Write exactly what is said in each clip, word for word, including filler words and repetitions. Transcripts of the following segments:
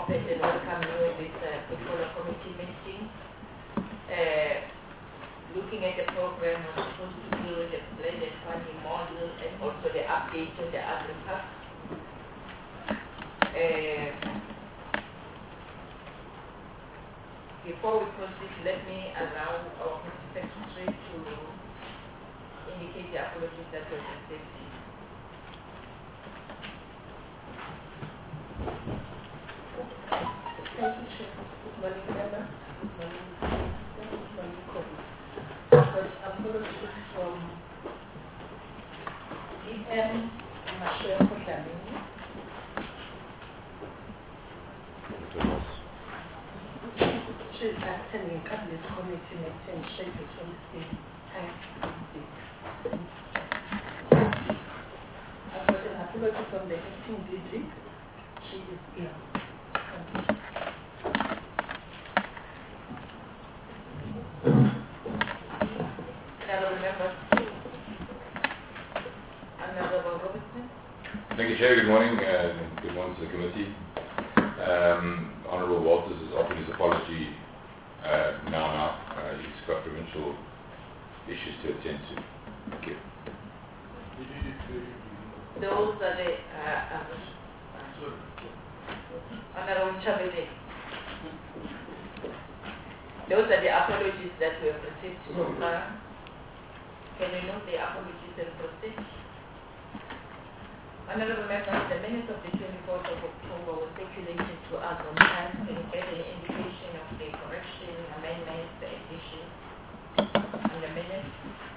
opened and welcome you at this uh, Ebola committee meeting. Uh, looking at the program, we're supposed to deal with the blended funding model and also the update on the Agri-Pack. Uh, before we proceed, let me allow our Secretary to indicate the apologies that were received. Thank you, Chair. Good morning, members. Good morning, Minister. Good morning, colleagues. I've got apologies from D M Mashego Dlamini. She's attending Cabinet Committee meeting scheduled twenty-sixth and twenty-sixth. I've got an apology from the acting D G. She is ill. Thank you, Chair. Good morning. Uh, good morning to the committee. Um, Honourable Walters has offered his apology uh, now. Now uh, he's got provincial issues to attend to. Thank you. Those are the uh, uh, Honourable Chabede. Those are the apologies that we have received so far. Can we note the apologies and proceed? Honourable members, the minutes of the twenty-fourth of October were circulated to us on time. Can you get an indication of the correction, amendments, the additions on the minutes?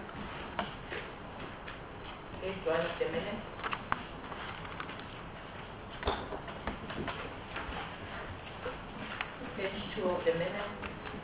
Page one of the minutes. Page two of the minutes.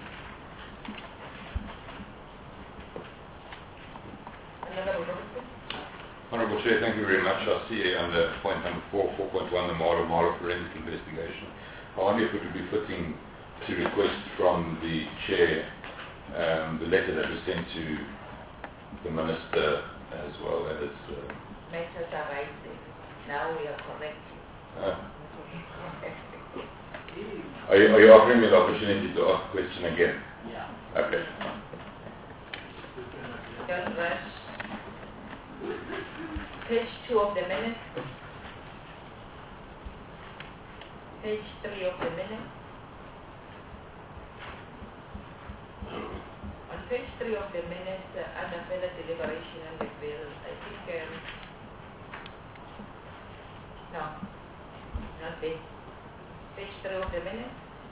Honourable Robertson. Honourable Chair, thank you very much. I see under point number four, four point one, the Mara Mara forensic investigation. I wonder if it would be fitting to request from the Chair um, the letter that was sent to the Minister as well as... Uh, Matters are rising. Now we are correcting. Uh, are, you, are you offering me the opportunity to ask the question again? Yeah. Okay. Don't rush. Page two of the minutes. Page three of the minutes. On page three of the minutes, uh, under further deliberation on the bill, I think, um, no, not this. Page three of the minutes.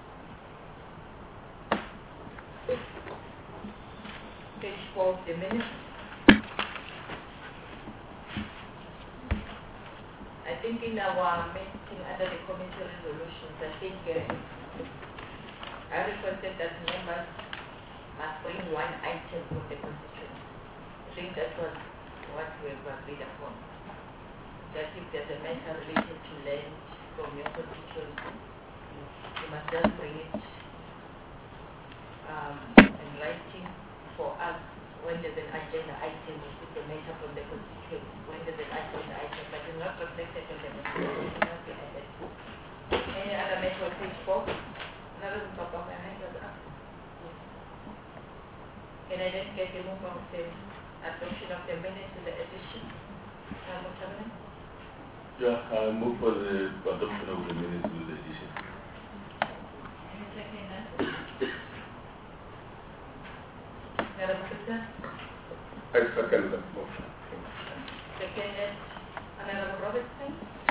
Page four of the minutes. I think in our meeting under the committee resolutions, I think uh, I requested that members must bring one item from the constituency. I think that was what we have agreed upon. That if there's a matter related to land from your constituency, you must just bring it um, in writing for us. When there's an agenda item, we put the matter from the constituency. When there's an agenda item, but it's not reflected on the matter, it cannot be added. Any other matter on page four? Another top of my hand was up. Can I then get the move of the adoption of the minutes with the addition? Uh, yeah, I move for the adoption of the minutes with the addition. Any second that? Madam Secretary? I second that motion. Seconded. Honourable Robertson?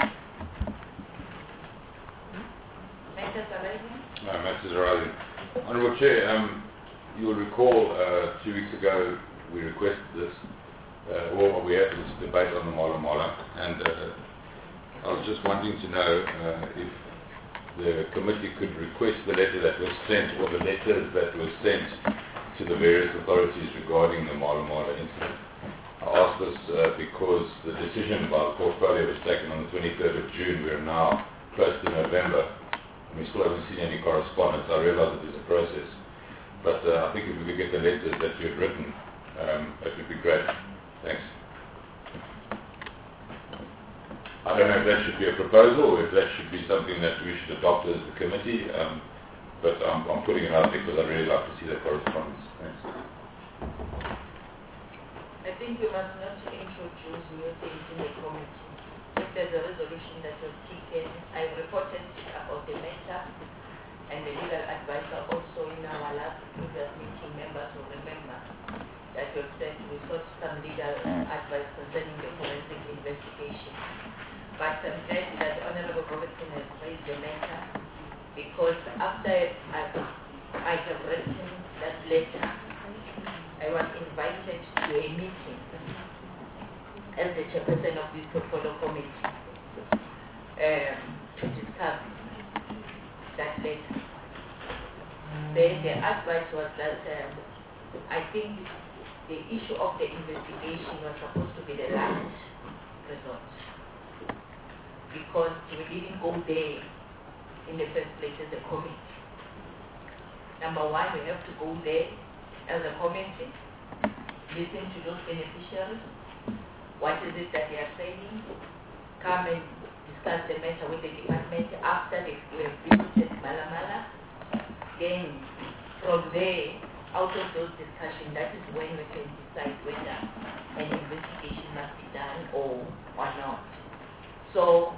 Matters arising? No, matters arising. Honourable Chair, um, you will recall uh, two weeks ago we requested this, uh, or we had this debate on the Mala Mala, and uh, I was just wanting to know uh, if the committee could request the letter that was sent, or the letters that were sent to the various authorities regarding the Mala Mala incident. I ask this uh, because the decision by the portfolio was taken on the twenty-third of June. We are now close to November, and we still haven't seen any correspondence. I realize it is a process, but uh, I think if we could get the letters that you had written, um, that would be great. Thanks. I don't know if that should be a proposal or if that should be something that we should adopt as a committee, um, but I'm, I'm putting it out there because I'd really like to see that correspondence. Thanks. I think we must not introduce new things in the committee. If there's a resolution that was taken, I reported about the matter, and the legal advisor also in our last previous meeting, members will remember that we said we sought some legal advice concerning the forensic investigation. But I'm glad that Honorable Robertson has raised the matter, because after I, I have written that letter, I was invited to a meeting as the chairperson of this portfolio committee um, to discuss that letter. Then the advice was that um, I think the issue of the investigation was supposed to be the last resort, because we didn't go there in the first place as a committee. Number one, we have to go there as a committee, listen to those beneficiaries, what is it that they are saying, come and discuss the matter with the department after they have visited Mala Mala. Then from there, out of those discussions, that is when we can decide whether an investigation must be done or, or not. So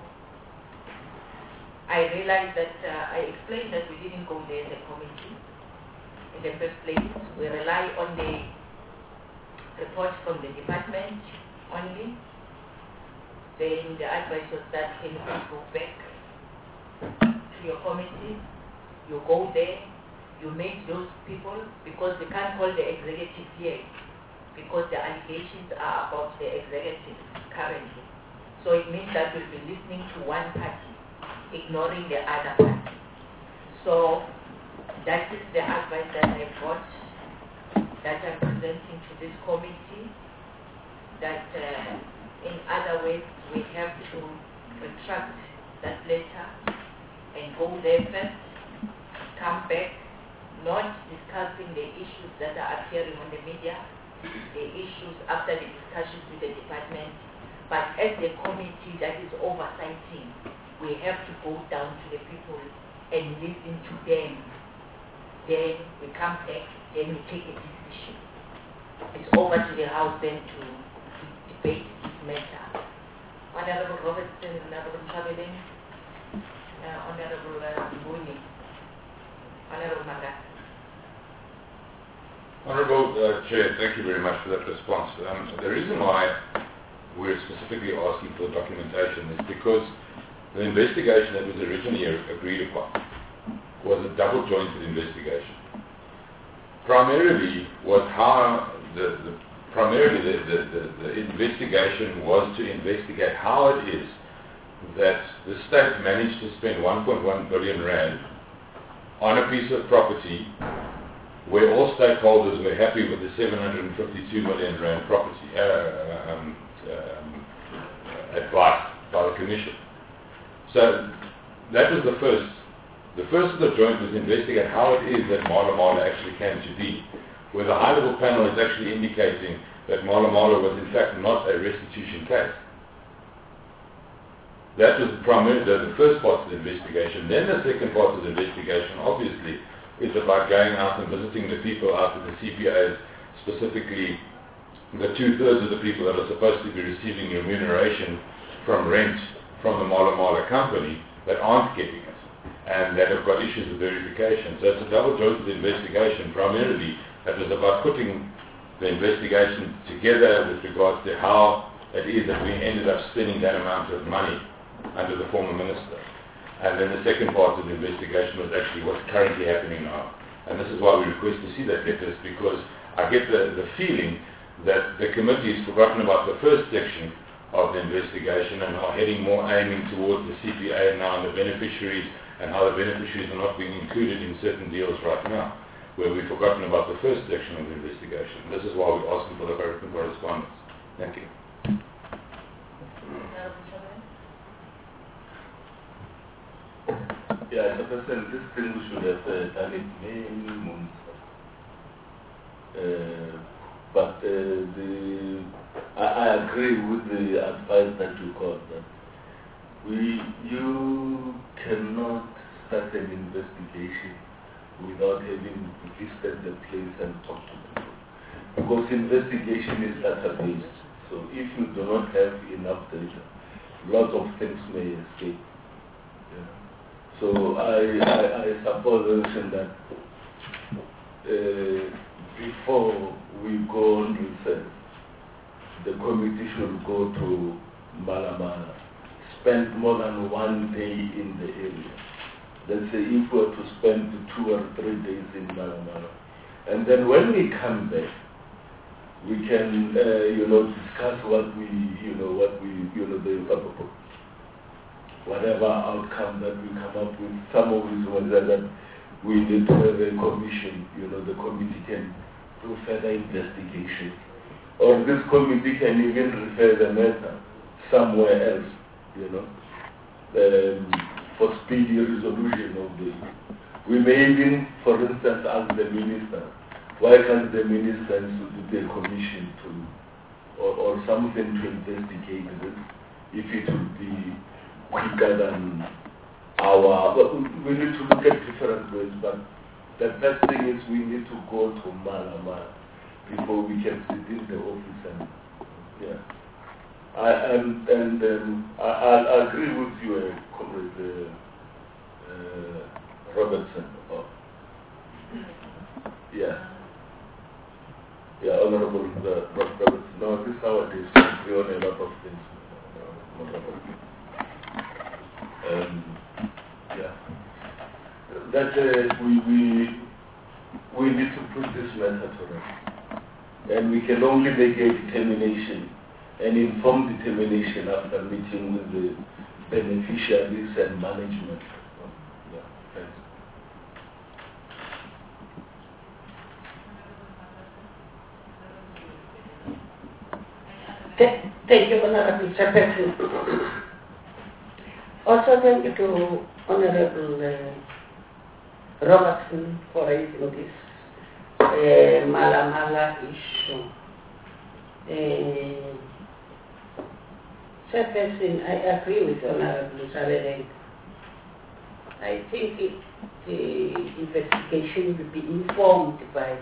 I realized that uh, I explained that we didn't go there as a committee. In the first place, we rely on the report from the department only. Then the advice was that can you please go back to your committee, you go there, you meet those people, because we can't call the executive here, because the allegations are about the executive currently. So it means that we'll be listening to one party, ignoring the other party. So that is the advice that I got, that I'm presenting to this committee, that uh, in other ways we have to retract that letter and go there first, come back, not discussing the issues that are appearing on the media, the issues after the discussions with the department, but as the committee that is oversighting, we have to go down to the people and listen to them. Then we come back, then we take a decision. It's over to the House then to, to debate this matter. Honorable Robertson, Honorable Chabelin, uh, Honorable uh, Mbuni, Honorable Maga. Honourable uh, Chair, thank you very much for that response. Um, the reason why we're specifically asking for the documentation is because the investigation that was originally agreed upon was a double-jointed investigation. Primarily was how the, the primarily the, the, the, the investigation was to investigate how it is that the state managed to spend one point one billion rand on a piece of property where all stakeholders were happy with the seven hundred fifty-two million rand property uh, um, um, advice by the Commission. So that was the first. The first of the joint was to investigate how it is that Mala Mala actually came to be, where the high-level panel is actually indicating that Mala Mala was in fact not a restitution case. That was the, primary, the, the first part of the investigation. Then the second part of the investigation, obviously, is about going out and visiting the people out of the C P As, specifically the two-thirds of the people that are supposed to be receiving remuneration from rent from the Mala Mala company that aren't getting it, and that have got issues with verification. So it's a double-jointed investigation. Primarily, that was about putting the investigation together with regards to how it is that we ended up spending that amount of money under the former minister. And then the second part of the investigation was actually what's currently happening now. And this is why we request to see that letters, because I get the, the feeling that the committee has forgotten about the first section of the investigation and are heading more aiming towards the C P A now and the beneficiaries, and how the beneficiaries are not being included in certain deals right now, where we've forgotten about the first section of the investigation. This is why we're asking for the written correspondence. Thank you. Yeah, as a person, this thing we should have uh, done it many months. Uh, but uh, the, I, I agree with the advice that you got, that We, you cannot start an investigation without having visited the place and talked to people. Because investigation is data-based. So if you do not have enough data, lots of things may escape. Yeah. So I, I, I suppose that uh, before we go on research, the committee should go to Malamala, spend more than one day in the area. Let's say if we were to spend two or three days in Malamala. And then when we come back, we can, uh, you know, discuss what we, you know, what we, you know, the, whatever outcome that we come up with. Some of it was that we need to have a commission, you know, the committee can do further investigation. Or this committee can even refer the matter somewhere else, you know, um, for speedy resolution of the. We may even, for instance, ask the minister, why can't the minister institute a commission to, or, or something to investigate this, if it would be quicker than our, well, we need to look at different ways, but the first thing is we need to go to Malama before we can sit in the office and, yeah. I, and and um, I, I agree with you, uh, Comrade uh, uh, Robertson. Oh. Yeah. Yeah, Honorable uh, Robertson. No, this is how it is. We own a lot of things. Um, yeah. That uh, we, we, we need to put this matter to rest. And we can only make a determination, an informed determination after meeting with the beneficiaries and management. Yeah, thanks. Th- Thank you, Honorable Chairperson. Also, thank you to Honorable uh, Robertson for raising this uh, Mala Mala issue. Uh, Chairperson, I agree with Honorable Sarere. I think it, the investigation will be informed by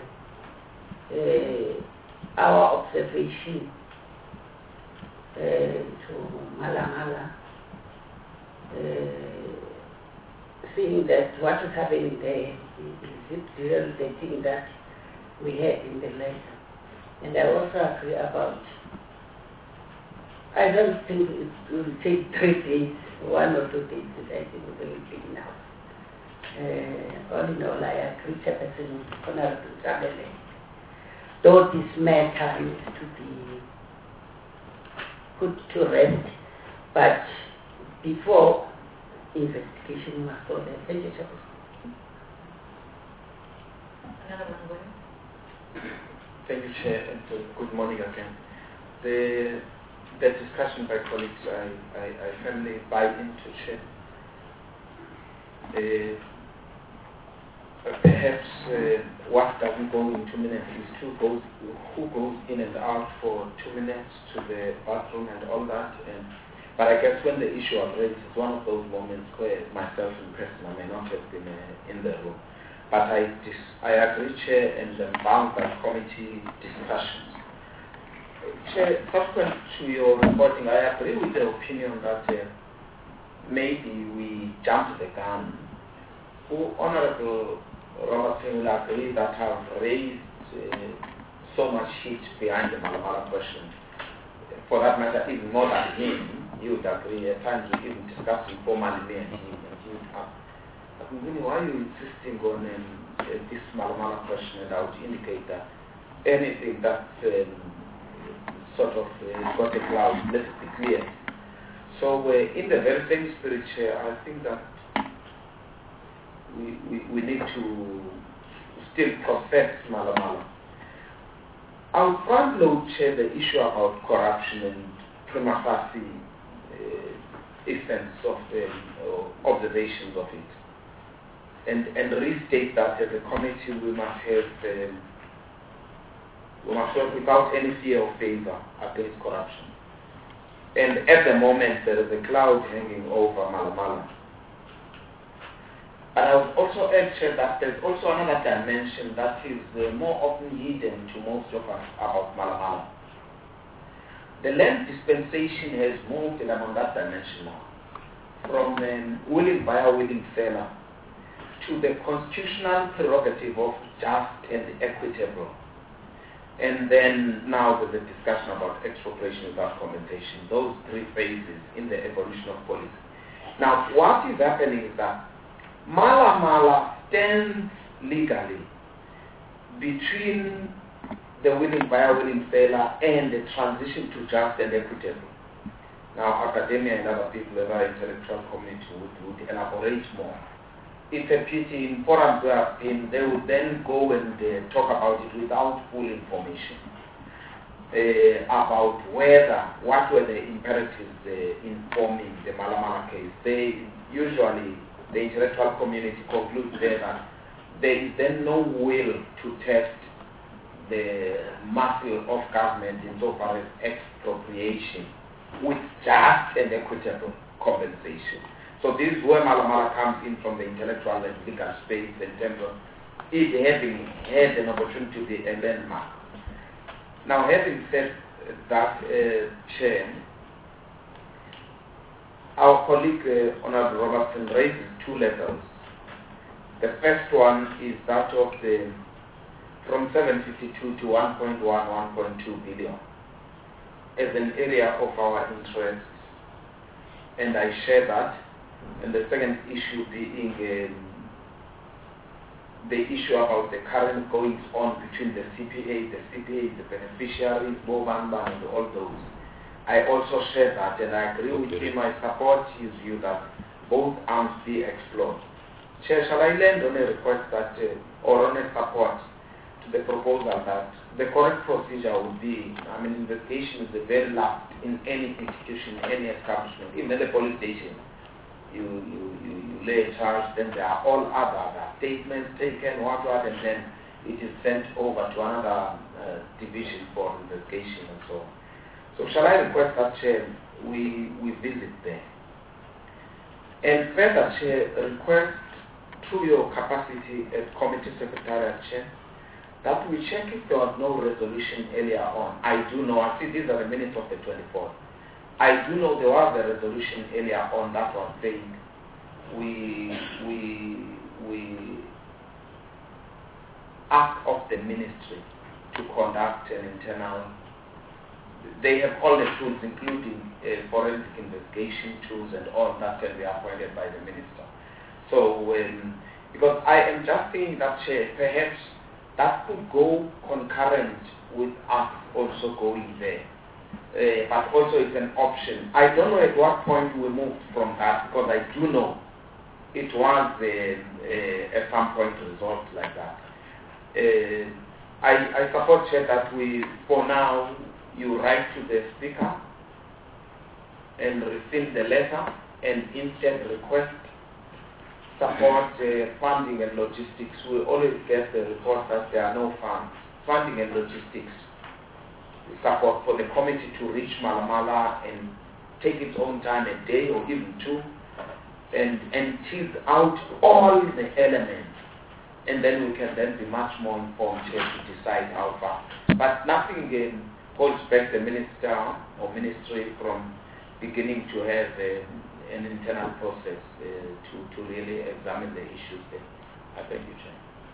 uh, our observation uh, to Mala Mala. Uh, seeing that what is happening there is it real the thing that we had in the letter. And I also agree about, I don't think it will take three days, one or two days, I think it will be enough. Uh, all in all, I agree, Chairperson, with Honorable Zabele. Though this matter needs to be put to rest, but before investigation must go there. Thank you, Chairperson. Another one going? Thank you, Chair, and uh, good morning again. The, the discussion by colleagues, I, I, I firmly buy into, Chair. Uh, perhaps uh, what does we go in two minutes is who goes, who goes in and out for two minutes to the bathroom and all that. And, but I guess when the issue was raised, it's one of those moments where myself in person, I may not have been uh, in the room. But I, dis- I agree, Chair, and I'm bound by committee discussions. Chair, subsequent to your reporting, I agree with the opinion that uh, maybe we jumped the gun. Who Honorable Robertson will agree that have raised uh, so much heat behind the Malamala question. For that matter, even more than him, he would agree. At times we even discussed informally, me and him, and he would ask, why are you insisting on um, uh, this Malamala question? And I would indicate that anything that um, sort of uh, got a cloud, let it be clear. So uh, in the very same spirit, Chair, I think that we, we, we need to still process Malamala. I would front load, Chair, the issue about corruption and prima facie uh, essence of um, uh, observations of it. And, and restate that as a committee we must have, um, we must work without any fear of favor against corruption. And at the moment, there is a cloud hanging over Malamala. But I would also add that there's also another dimension that is uh, more often hidden to most of us about Malamala. The land dispensation has moved along that dimension now, from um, willing buyer, willing seller, to the constitutional prerogative of just and equitable. And then now there's a discussion about expropriation without compensation. Those three phases in the evolution of policy. Now, what is happening is that Mala Mala stands legally between the willing buyer, willing seller, and the transition to just and equitable. Now, academia and other people, the intellectual community would, would elaborate more. It's a pity in forums where I've been, they would then go and uh, talk about it without full information uh, about whether, what were the imperatives uh, informing the Malamala case. They usually, the intellectual community concludes there that there is then no will to test the muscle of government insofar as expropriation with just and equitable compensation. So this is where Malamala comes in from the intellectual and legal space in terms of it having had an opportunity to be a landmark. Now, having said that, uh, Chair, our colleague uh, Honorable Robertson raises two levels. The first one is that of the from seven fifty-two to one point one, one point two billion as an area of our interest, and I share that. And the second issue being um, the issue about the current goings on between the C P A, the C P A, the beneficiaries, Bobamba, and all those. I also share that, and I agree with him. I support his view that both arms be explored. Chair, shall I land on a request that, uh, or on a support to the proposal that the correct procedure would be, I mean, investigation is the very last in any institution, any establishment, even at the police station. You, you, you, you lay a charge, then there are all other, other statements taken, what, what, and then it is sent over to another uh, division for investigation and so on. So shall I request that, Chair, we, we visit there? And further, Chair, request through your capacity as Committee Secretariat, Chair, that we check if there was no resolution earlier on. I do know, I see these are the minutes of the twenty-fourth. I do know there was a resolution earlier on that was saying we, we, we ask of the ministry to conduct an internal. They have all the tools, including uh, forensic investigation tools and all that can be appointed by the minister. So, um, because I am just saying that, Chair, perhaps that could go concurrent with us also going there. Uh, but also it's an option. I don't know at what point we moved from that, because I do know it was uh, uh, at some point resolved like that. Uh, I, I support, Chair, that we, for now, you write to the Speaker and receive the letter and instead request support uh, funding and logistics. We always get the report that there are no funds. Funding and logistics support for the committee to reach Malamala and take its own time, a day or even two, and, and tease out all the elements. And then we can then be much more informed here to decide how far. But nothing um, holds back the minister or ministry from beginning to have uh, an internal process uh, to, to really examine the issues there. I thank you, Chair.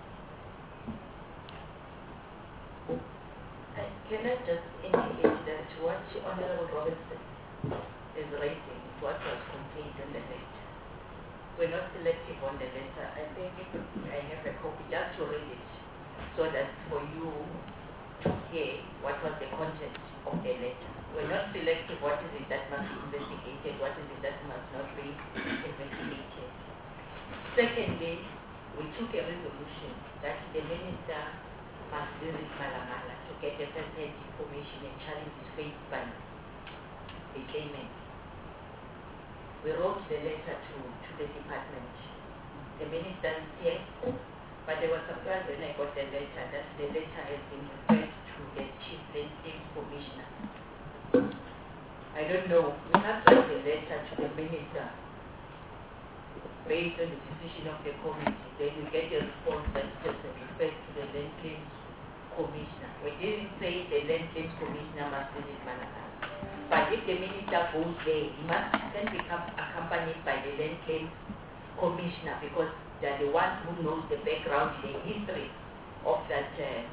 Uh, Can I just indicate that what Honorable Robinson is raising is what was contained in the letter. We're not selective on the letter. I think I have a copy just to read it so that for you to hear what was the content of the letter. We're not selective what is it that must be investigated, what is it that must not be investigated. Secondly, we took a resolution that the minister must visit Malamala to get a first-hand information and challenges faced by the claimant. We wrote the letter to, to the department. The minister is here, but there was surprise when I got the letter that the letter has been referred to the chief landscape commissioner. I don't know, we must write a letter to the minister based on the decision of the committee. Then we get a response that just refers to the land claims commissioner. We didn't say the land claims commissioner must visit Malakala. But if the minister goes there, he must then become accompanied by the land claims commissioner, because they're the ones who knows the background, the history of that uh,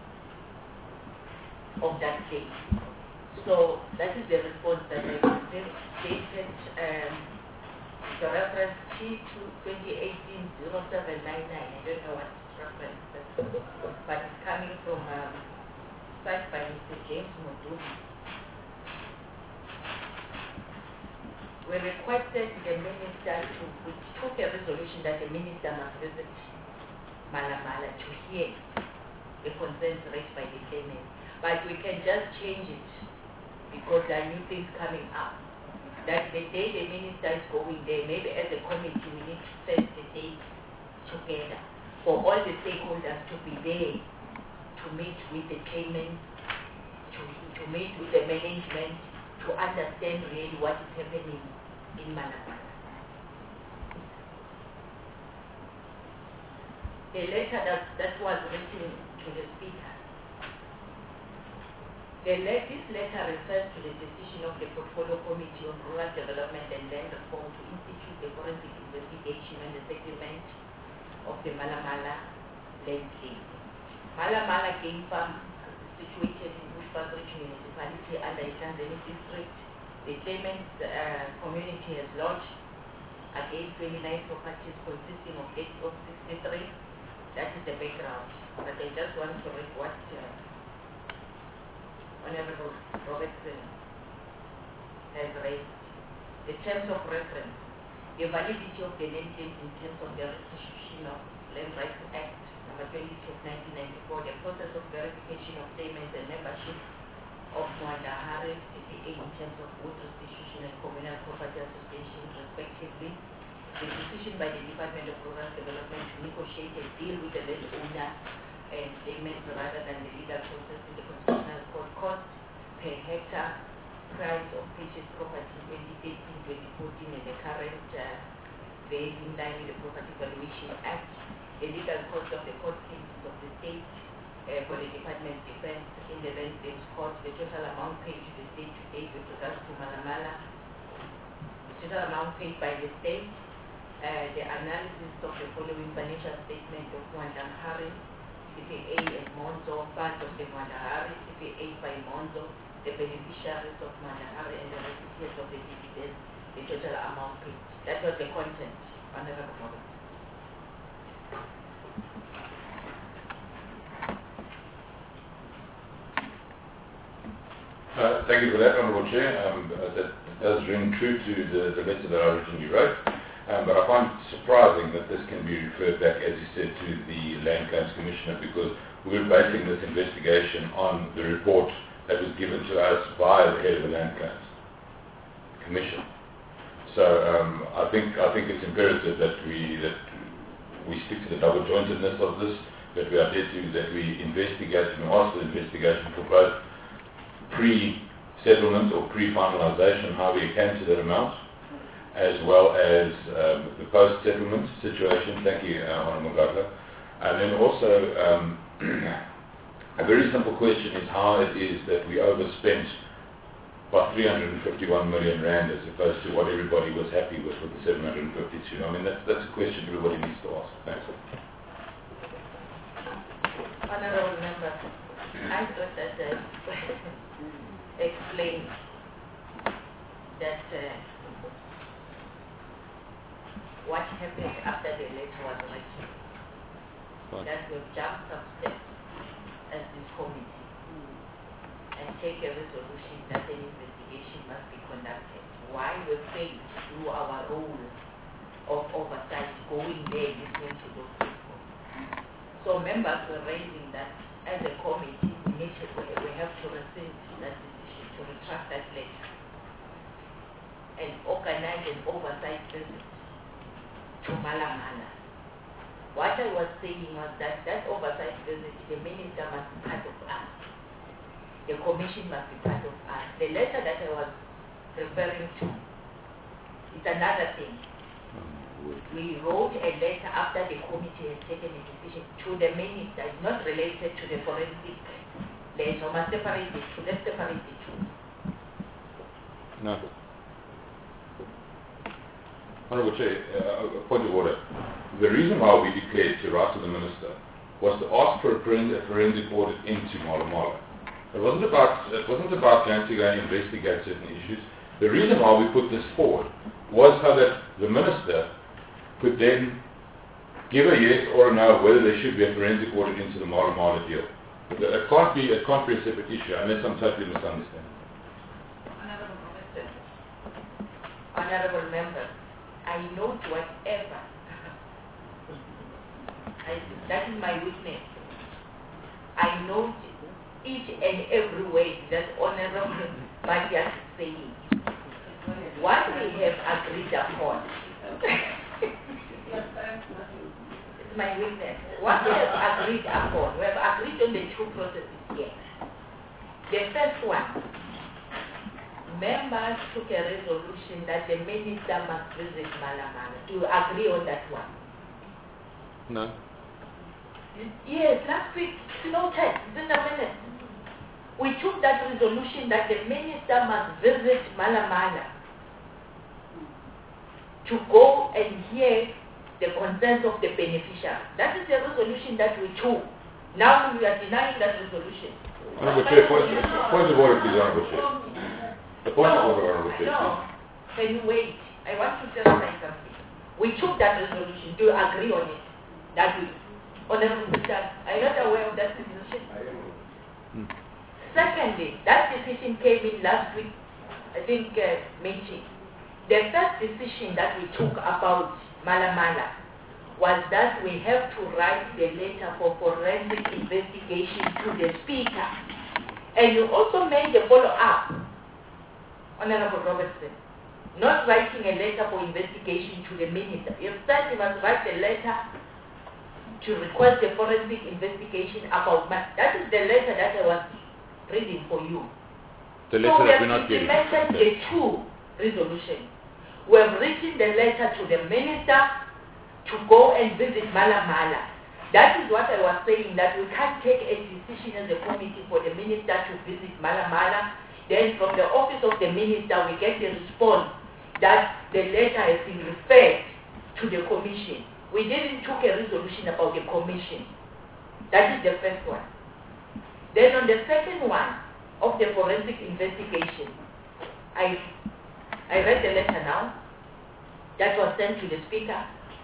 of that case. So that is the response that I stated. Um, the reference T twenty eighteen oh seven nine nine. I don't know what reference that is, but it's coming from um, signed by Mister James Mudubi. We requested the minister to, we took a resolution that the minister must visit Malamala to hear the concerns raised by the claimants. But we can just change it because there are new things coming up. That the day the minister is going there, maybe as a committee we need to set the date together for all the stakeholders to be there, to meet with the claimants, to, to meet with the management, to understand really what is happening in Malakala. The letter that, that was written to the speaker, the le this letter refers to the decision of the Portfolio Committee on Rural Development and Land Reform to institute the forensic investigation and the settlement of the Malamala land case. Malamala Game Farm is situated in Bushbuckridge Municipality under Itanzani District. The claimant's uh, community has lodged against twenty-nine properties consisting of eight of sixty-three. That is the background. But I just want to read what uh, Honorable Robertson has raised. The terms of reference, the validity of the land claims in terms of the Restitution of Land Rights Act number twenty-two of nineteen ninety-four, the process of verification of payments and membership of Mwandahari C P A in terms of both restitution and communal property association respectively, the decision by the Department of Rural Development to negotiate a deal with the landowner and claimants rather than the legal process in the Constitutional Court, cost per hectare, price of purchase property in twenty thirteen to twenty fourteen, and the current uh, base in line with the Property Valuation Act, the legal cost of the court cases of the state uh, for the Department of Defense in the land claims court, the total amount paid to the state to date with regards to Malamala, the total amount paid by the state, uh, the analysis of the following financial statement of Mwandahari C P A and Monzo, part of the Mwandahari C P A by Monzo, the beneficiaries of Mwandahari and the recipients of the dividends, the total amount paid. That was the content, Honorable Robert. Uh, thank you for that, Honourable Chair. Um, uh, that does ring true to the, the letter that I originally wrote. Um, but I find it surprising that this can be referred back, as you said, to the Land Claims Commissioner, because we were basing this investigation on the report that was given to us by the head of the Land Claims Commission. So um, I think I think it's imperative that we that we stick to the double jointedness of this, that we adhere to, that we investigate and ask for investigation for both pre-settlement or pre-finalization, how we came to that amount, as well as um, the post-settlement situation. Thank you, uh, Honourable Governor. And then also, um, a very simple question is how it is that we overspent by three hundred fifty-one million rand as opposed to what everybody was happy with with the seven hundred fifty-two. I mean, that's, that's a question everybody needs to ask. Thanks. Honourable Member, I thought that uh, explained that uh, what happened after the letter was written, Fine. that we've jumped some steps as this committee and take a resolution that an investigation must be conducted. Why we failed to do our role of oversight, going there, listening to those people. So members were raising that as a committee, we need to, we have to rescind that decision, to retract that letter, and organize an oversight visit to Malamala. What I was saying was that that oversight visit, the minister must be part of us. The commission must be part of us. The letter that I was referring to. It's another thing. We wrote a letter after the committee had taken a decision to the minister. It's not related to the forensic. Let's separate the two. Let's separate the two. No. Honourable Chair, uh, a point of order. The reason why we declared to write to the Minister was to ask for a forensic audit into Mala Mala. It wasn't about, it wasn't about going to go and investigate certain issues. The reason why we put this forward was so that the Minister could then give a yes or a no whether there should be a forensic audit into the Mala Mala deal. It can't be, it can't be a separate issue unless I'm totally misunderstanding. Honourable Minister, Honourable Member, I note whatever. I, that is my witness. I note each and every word that Honourable Matthias is saying. What we have agreed upon. It's my witness. What we have agreed upon. We have agreed on the two processes here. The first one. Members took a resolution that the minister must visit Mala Mala. Do you agree on that one? No. Yes, last week, noted, it's in the minutes. We took that resolution that the minister must visit Mala Mala to go and hear the concerns of the beneficiary. That is the resolution that we took. Now we are denying that resolution. Honourable Chair, point, point of order, please, Honourable Chair. The point no, of order, Honourable Chair, no. Can you wait? I want to clarify something. We took that resolution. Do you agree on it? That we, Honourable Minister, are you not aware of that decision? Hmm. Secondly, that decision came in last week, I think, uh, meeting. The first decision that we took about Mala Mala was that we have to write the letter for forensic investigation to the Speaker. And you also made the follow-up, Honourable Robertson, not writing a letter for investigation to the Minister. You said you must write a letter to request a forensic investigation about Mala. That is the letter that I was reading for you. The so letter we that have we're not getting. implemented the two resolutions. We have written the letter to the Minister to go and visit Mala Mala. That is what I was saying, that we can't take a decision as a committee for the Minister to visit Mala Mala. Then from the office of the Minister we get the response that the letter has been referred to the Commission. We didn't take a resolution about the Commission. That is the first one. Then on the second one of the forensic investigation, I I read the letter now that was sent to the Speaker.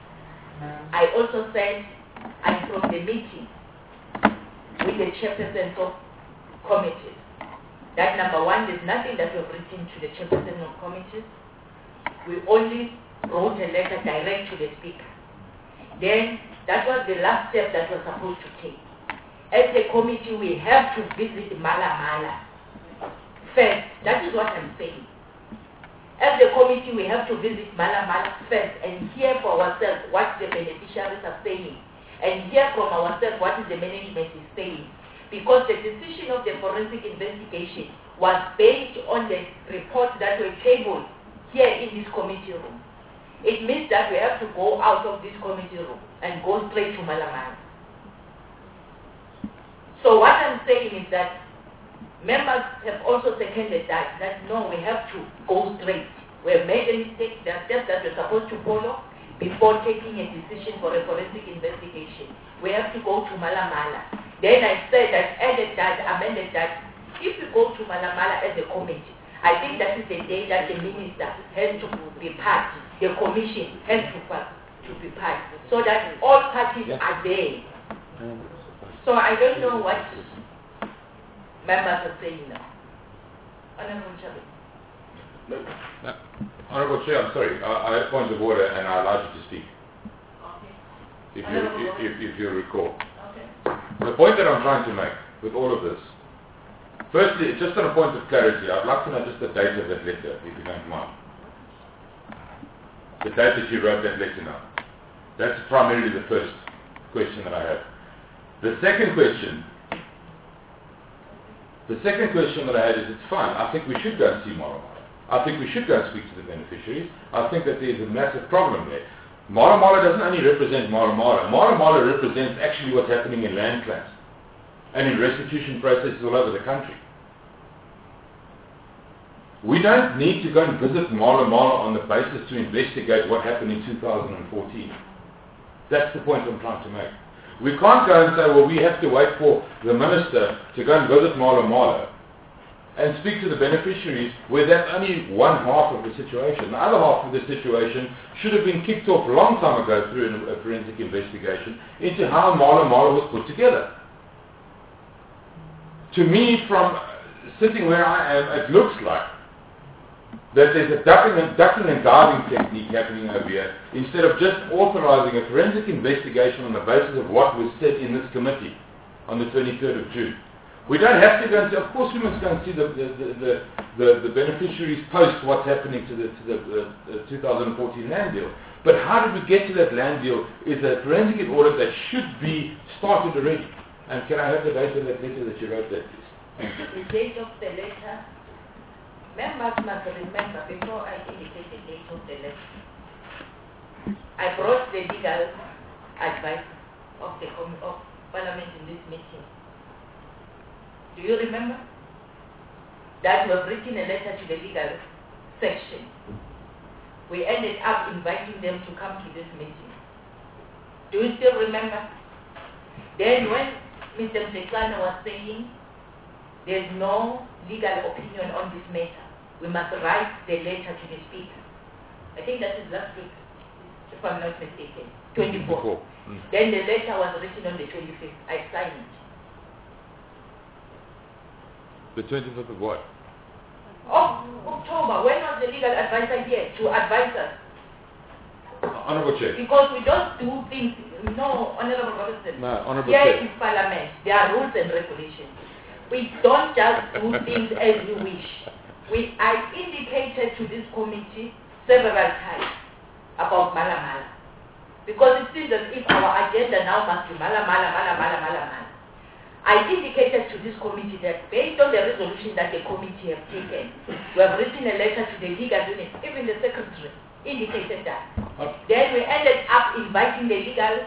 I also said I'm from the meeting with the chairpersons of committees. That number one, there's nothing that we've written to the chairperson of committees. We only wrote a letter direct to the Speaker. Then that was the last step that we're supposed to take. As a committee, we have to visit Mala Mala first. That is what I'm saying. As a committee, we have to visit Mala Mala first and hear for ourselves what the beneficiaries are saying, and hear from ourselves what is the management is saying. Because the decision of the forensic investigation was based on the reports that were tabled here in this committee room. It means that we have to go out of this committee room and go straight to Mala Mala. So what I'm saying is that members have also seconded that, that no, we have to go straight. We have made a mistake. There are steps that we're supposed to follow before taking a decision for a forensic investigation. We have to go to Mala Mala. Then I said that, added that, amended that, if we go to Mala Mala as a committee, I think that is the day that the minister has to be part, the commission has to, to be part, so that all parties yes. are there. So I don't know what members are saying now. Honourable Chairman. No. Honourable Chair, I'm sorry. I, I have points of order and I allowed you to speak. Okay. If you, if, if, if you recall. Okay. The point that I'm trying to make with all of this, firstly, just on a point of clarity, I'd like to know just the date of that letter, if you don't mind. The date that you wrote that letter now. That's primarily the first question that I have. The second question, the second question that I had is, it's fine. I think we should go and see Mala Mala. I think we should go and speak to the beneficiaries. I think that there's a massive problem there. Mara Mala doesn't only represent Mara Mala. Mara Mala represents actually what's happening in land claims and in restitution processes all over the country. We don't need to go and visit Mala Mala on the basis to investigate what happened in two thousand fourteen. That's the point I'm trying to make. We can't go and say, well, we have to wait for the minister to go and visit Mala Mala and speak to the beneficiaries where that's only one half of the situation. The other half of the situation should have been kicked off a long time ago through a forensic investigation into how Mala Mala was put together. To me, from sitting where I am, it looks like that there's a ducking and, ducking and diving technique happening over here instead of just authorizing a forensic investigation on the basis of what was said in this committee on the twenty-third of June. We don't have to go and see, of course we must go and see the, the, the, the, the beneficiaries post what's happening to the, to the, the, the two thousand fourteen land deal. But how did we get to that land deal is a forensic audit that should be started already. And can I have the date of that letter that you wrote there, please? The date of the letter, members must remember before I indicate the date of the letter, I brought the legal advice of the of Parliament in this meeting. Do you remember? That we have written a letter to the legal section. We ended up inviting them to come to this meeting. Do you still remember? Then when Mister Mtekana was saying there's no legal opinion on this matter, we must write the letter to the Speaker. I think that is last week, if I'm not mistaken, twenty-fourth. Mm. Then the letter was written on the twenty-fifth. I signed it. The twenty-fifth of what? Of October. When was the legal advisor here to advise us? Honorable Chair. Because we don't do things, no, Honorable Robertson. No, Honorable Here Chair. in Parliament, there are rules and regulations. We don't just do things as we wish. We, I indicated to this committee several times about Mala Mala. Because it seems as if our agenda now must be Mala Mala, Mala Mala, Mala Mala. I indicated to this committee that based on the resolution that the committee have taken, we have written a letter to the legal unit, even the secretary indicated that. Uh, Then we ended up inviting the legal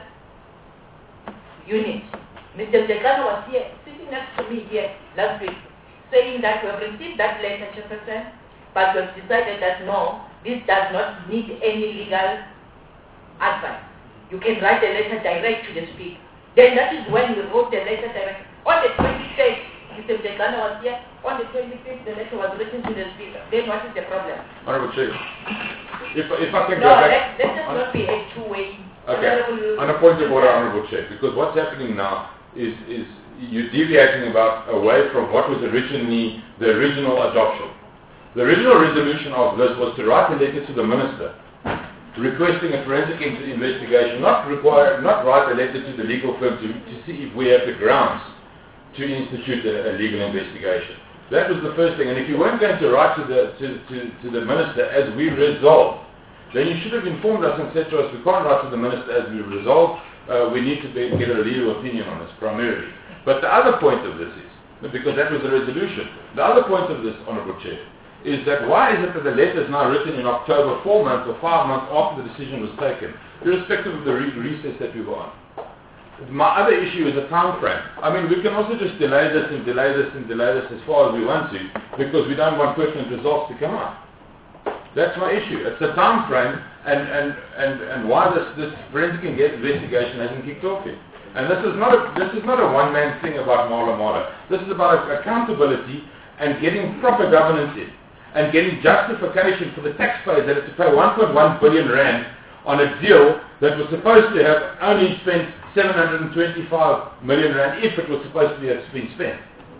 unit. Mister Mtekana was here, sitting next to me here last week, saying that we have received that letter, Chairperson, but we have decided that no, this does not need any legal advice. You can write a letter direct to the Speaker. Then that is when we wrote the letter direct. On the twenty-sixth, Mister Mtekana was here. On the twenty-fifth, the letter was written to the Speaker. Then what is the problem? Honorable Chair. If, if I can No, go back... let, let us not be a two-way. Okay, on a point of order, Honourable Chair, because what's happening now is, is you're deviating about away from what was originally the original adoption. The original resolution of this was to write a letter to the Minister requesting a forensic investigation, not require, not write a letter to the legal firm to, to see if we have the grounds to institute a, a legal investigation. That was the first thing. And if you weren't going to write to the, to, to, to the Minister as we resolved, then you should have informed us and said to us, we can't write to the Minister as we resolved, uh, we need to be, get a legal opinion on this primarily. But the other point of this is, because that was the resolution, the other point of this, Honourable Chair, is that why is it that the letter is now written in October, four months or five months after the decision was taken, irrespective of the re recess that we were on? My other issue is a time frame. I mean, we can also just delay this and delay this and delay this as far as we want to, because we don't want pertinent results to come out. That's my issue. It's the time frame and, and, and, and why this, this forensic investigation hasn't kicked off yet. And this is not a, this is not a one-man thing about Mala Mala. This is about accountability and getting proper governance in, and getting justification for the taxpayers that have to pay one point one billion rand on a deal that was supposed to have only spent seven hundred twenty-five million rand if it was supposed to have been spent.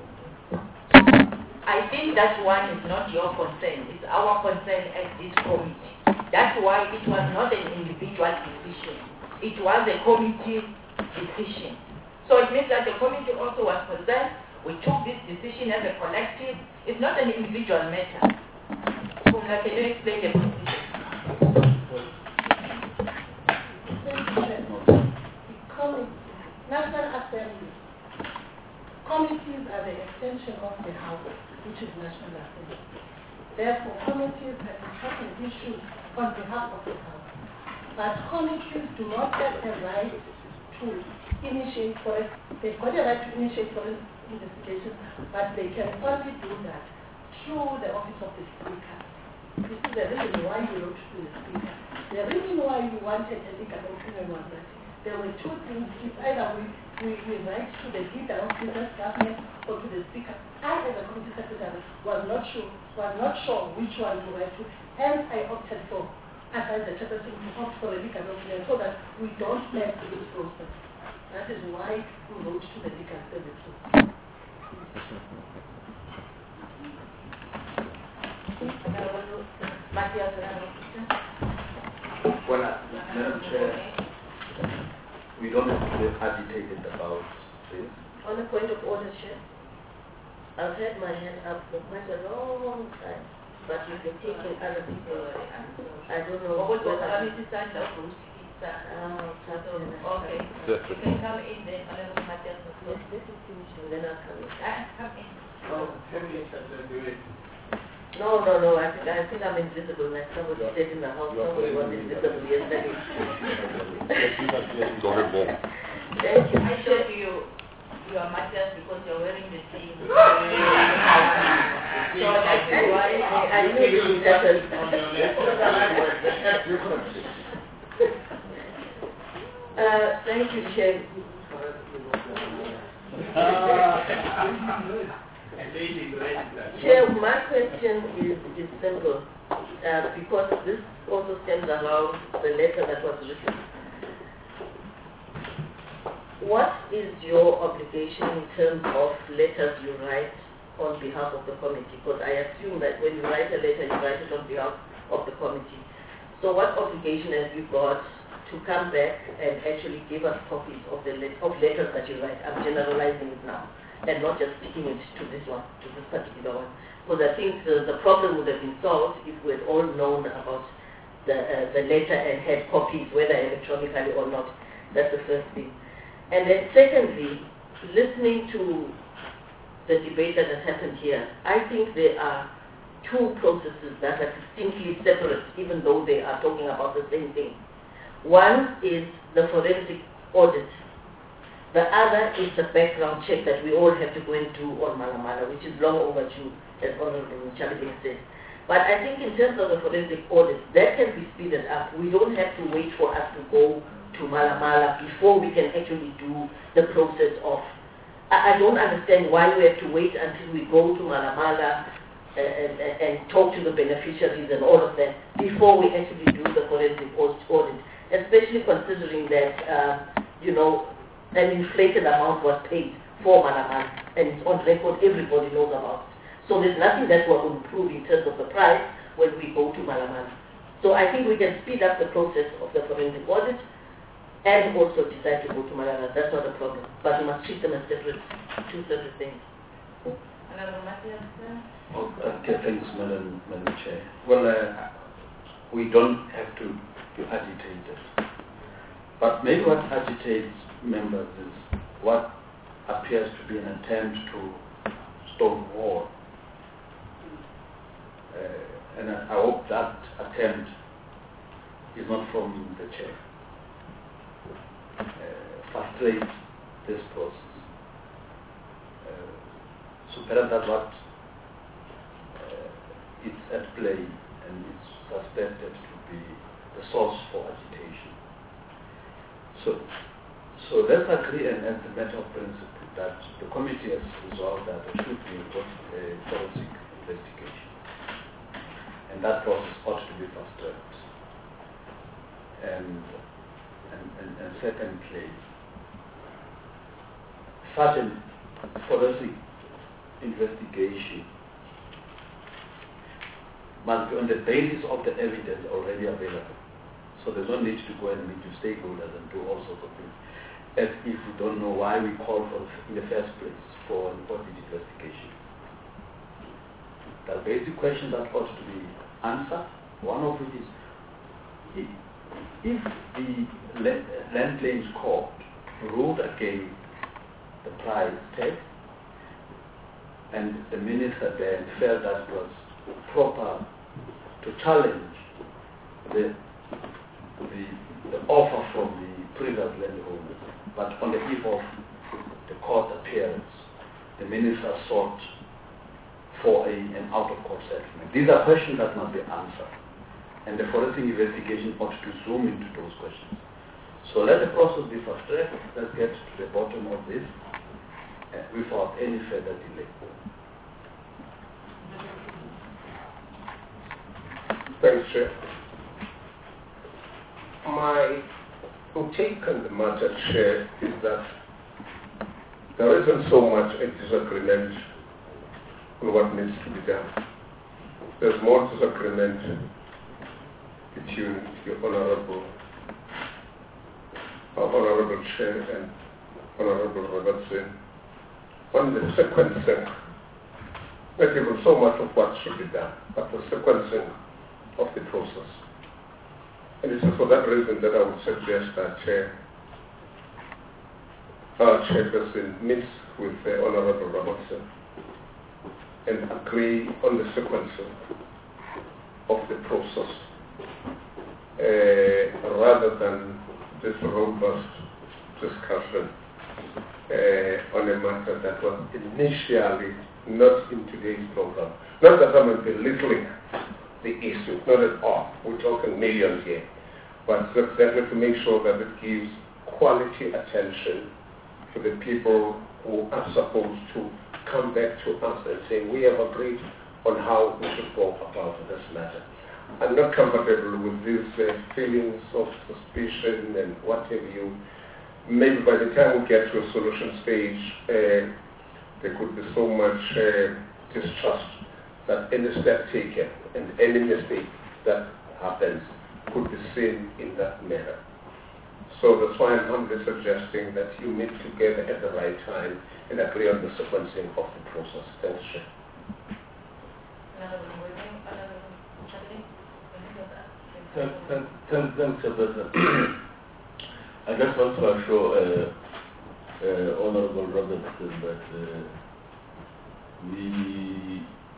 I think that one is not your concern. It's our concern as this committee. That's why it was not an individual decision. It was a committee decision. So it means that the committee also was concerned. We took this decision as a collective. It's not an individual matter. Kumla, can you explain the position? National Assembly. Committees are the extension of the House, which is National Assembly. Therefore, committees have taken issues on behalf of the House. But committees do not have the right to initiate foreign, they've got a right to initiate foreign investigations, but they can only do that through the office of the Speaker. This is the reason why you wrote to the Speaker. The reason why you wanted a legal opinion was that there were two things. It's either we, we, we write to the leader of business government or to the Speaker. I, as a committee secretary, was not sure, was not sure which one to write to. Hence, I opted for, as I the chairperson, to opt for a legal opinion so that we don't mess with this process. That is why we wrote to the legal services. Well, uh, Madam Chair, we don't have to be agitated about this. On a point of order, Chair, I've had my hand up for quite a long time, but you've been taking other people. I don't know What was whether... the decide now? Oh, Okay. You can come in then, Honorable Matthias. Yes, let it finish and then I'll come in. Ah, come in. Oh, heavy and do it. No, no, no, I think, I think I'm invisible. Like somebody said in the house, somebody was invisible yesterday. Don't bomb. Thank you. I showed you, you are Matthias because you're wearing the same. So that's why I knew it would happen. Uh, thank you, Chair. Chair, my question is, is simple, uh, because this also stems around the letter that was written. What is your obligation in terms of letters you write on behalf of the committee? Because I assume that when you write a letter, you write it on behalf of the committee. So what obligation have you got to come back and actually give us copies of the let of letters that you write? I'm generalizing it now, and not just sticking it to this one, to this particular one. Because I think the, the problem would have been solved if we had all known about the, uh, the letter and had copies, whether electronically or not. That's the first thing. And then secondly, listening to the debate that has happened here, I think there are two processes that are distinctly separate, even though they are talking about the same thing. One is the forensic audit. The other is the background check that we all have to go and do on Malamala, which is long overdue, as Honorable Chabile said. But I think in terms of the forensic audit, that can be speeded up. We don't have to wait for us to go to Malamala before we can actually do the process of. I, I don't understand why we have to wait until we go to Malamala and, and, and talk to the beneficiaries and all of that before we actually do the forensic audit, especially considering that, uh, you know, an inflated amount was paid for Malamala, and it's on record, everybody knows about it. So there's nothing that will improve in terms of the price when we go to Malamala. So I think we can speed up the process of the forensic audit and also decide to go to Malamala. That's not a problem. But we must treat them as separate, two separate things. Honorable Matthias. Oh, okay, thanks, Madam, Madam Chair. Well, uh, we don't have to be agitated. But maybe what agitates members is what appears to be an attempt to stonewall. Uh, and I, I hope that attempt is not from the chair. Uh, frustrate this process. Uh, so perhaps that's what uh, is at play and is suspected to be the source for agitation. So, so let's agree, and as a matter of principle, that the committee has resolved that there should be a forensic investigation, and that process ought to be fast-tracked. And, and, and, and secondly, such a forensic investigation must be on the basis of the evidence already available. So there's no need to go and meet with stakeholders and do all sorts of things, as if we don't know why we called for, in the first place, for an audit investigation. There are basic questions that ought to be answered. One of which is, if the Land Claims Court ruled against the price tag, and the minister then felt that it was proper to challenge the, the, the offer from the previous landowners. But on the eve of the court appearance, the minister sought for a, an out-of-court settlement. These are questions that must be answered, and the forensic investigation ought to zoom into those questions. So let the process be fast-tracked. Let's get to the bottom of this uh, without any further delay. Thanks, Chair. My take on the matter, Chair, is that there isn't so much a disagreement on what needs to be done. There's more disagreement between the Honorable, our Honorable Chair and Honorable Robertson on the sequencing, not even so much of what should be done, but the sequencing of the process. And it is for that reason that I would suggest that Chair, our chairperson meets with the Honorable Robertson and agree on the sequencing of the process uh, rather than this robust discussion uh, on a matter that was initially not in today's program. Not that I'm belittling the issue, not at all. We're talking millions here. But exactly to make sure that it gives quality attention to the people who are supposed to come back to us and say, we have agreed on how we should go about this matter. I'm not comfortable with these uh, feelings of suspicion and what have you. Maybe by the time we get to a solution stage, uh, there could be so much uh, distrust that any step taken and any mistake that happens could be seen in that manner. So that's why I'm humbly suggesting that you meet together at the right time and agree on the sequencing of the process. Thanks, Chair. Thanks, thanks, thanks, thanks, Chairperson. I just want to assure uh, uh, Honorable Robertson that uh, we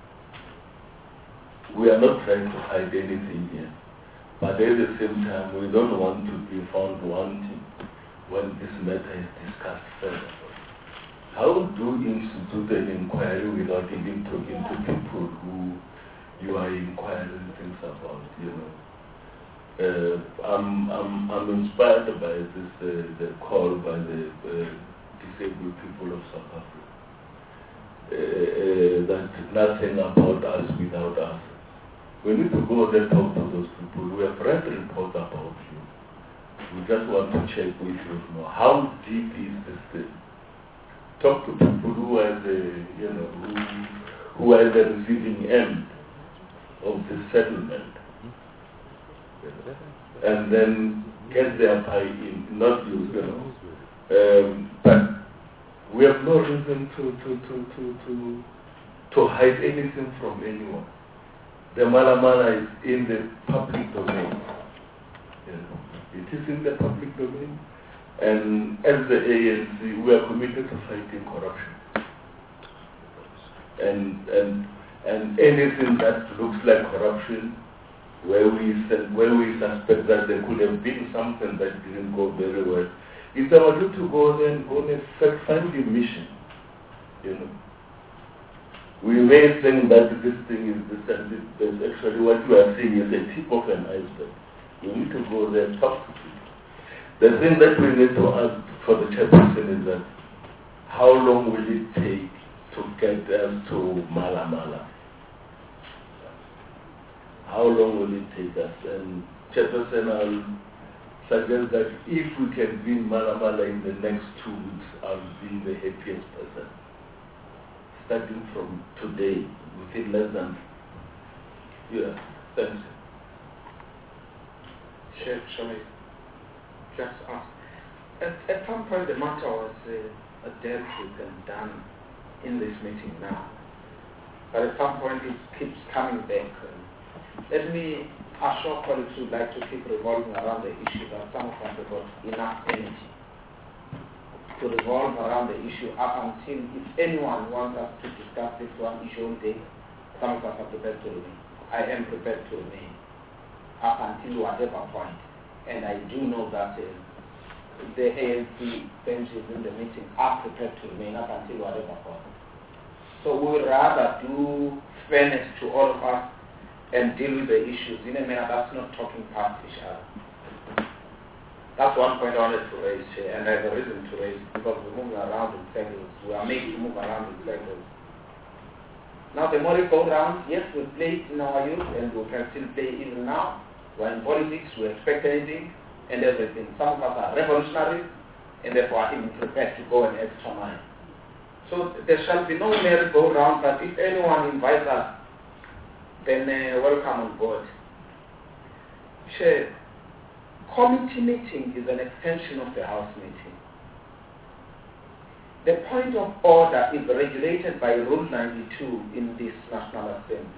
we are not trying to hide anything here. But at the same time, we don't want to be found wanting when this matter is discussed further. How do you institute an inquiry without even talking to people who you are inquiring things about, you know? Uh, I'm, I'm, I'm inspired by this uh, the call by the uh, disabled people of South Africa. Uh, uh, that nothing about us without us. We need to go there and talk to those people. We have read reports about you. We just want to check with you, you know, how deep is this thing? Talk to people who are the, you know, who, who are the receiving end of the settlement. And then get their pie in, not you, you know. Um, but we have no reason to, to, to, to, to, to hide anything from anyone. The Mala Mala is in the public domain. You know, it is in the public domain. And as the A N C, we are committed to fighting corruption. And, and, and anything that looks like corruption, where we, where we suspect that there could have been something that didn't go very well, it's our duty to go there and go on a fact-finding mission. You know. We may think that this thing is this and this, but actually what you are seeing is a tip of an iceberg. You need to go there and talk to people. The thing that we need to ask for the chairperson is that how long will it take to get us to Mala Mala? How long will it take us? And chairperson, I'll suggest that if we can be in Mala Mala in the next two weeks, I'll be the happiest person. Starting from today, within less than, yeah, thanks. Chair, shall I just ask? At, at some point, the matter was uh, dealt with and done in this meeting now. But at some point, it keeps coming back. Let me assure colleagues who would like to keep revolving around the issue that some of us have got enough energy to revolve around the issue up until if anyone wants us to discuss this one issue all day, some of us are prepared to remain. I am prepared to remain up until whatever point. And I do know that uh, the A N C benches in the meeting are prepared to remain up until whatever point. So we would rather do fairness to all of us and deal with the issues in a manner that's not talking past each other. That's one point I wanted to raise here, and there's a reason to raise it, because we're moving around in circles. We are made to move around in circles. Now the more we go around, yes, we played in our youth, and we can still play even now. We're in politics, we expect anything and everything. Some of us are revolutionaries, and therefore are even prepared to go an extra mile. So there shall be no merry-go-round, but if anyone invites us, then uh, welcome on board. Sure. Committee meeting is an extension of the House meeting. The point of order is regulated by Rule ninety-two in this National Assembly.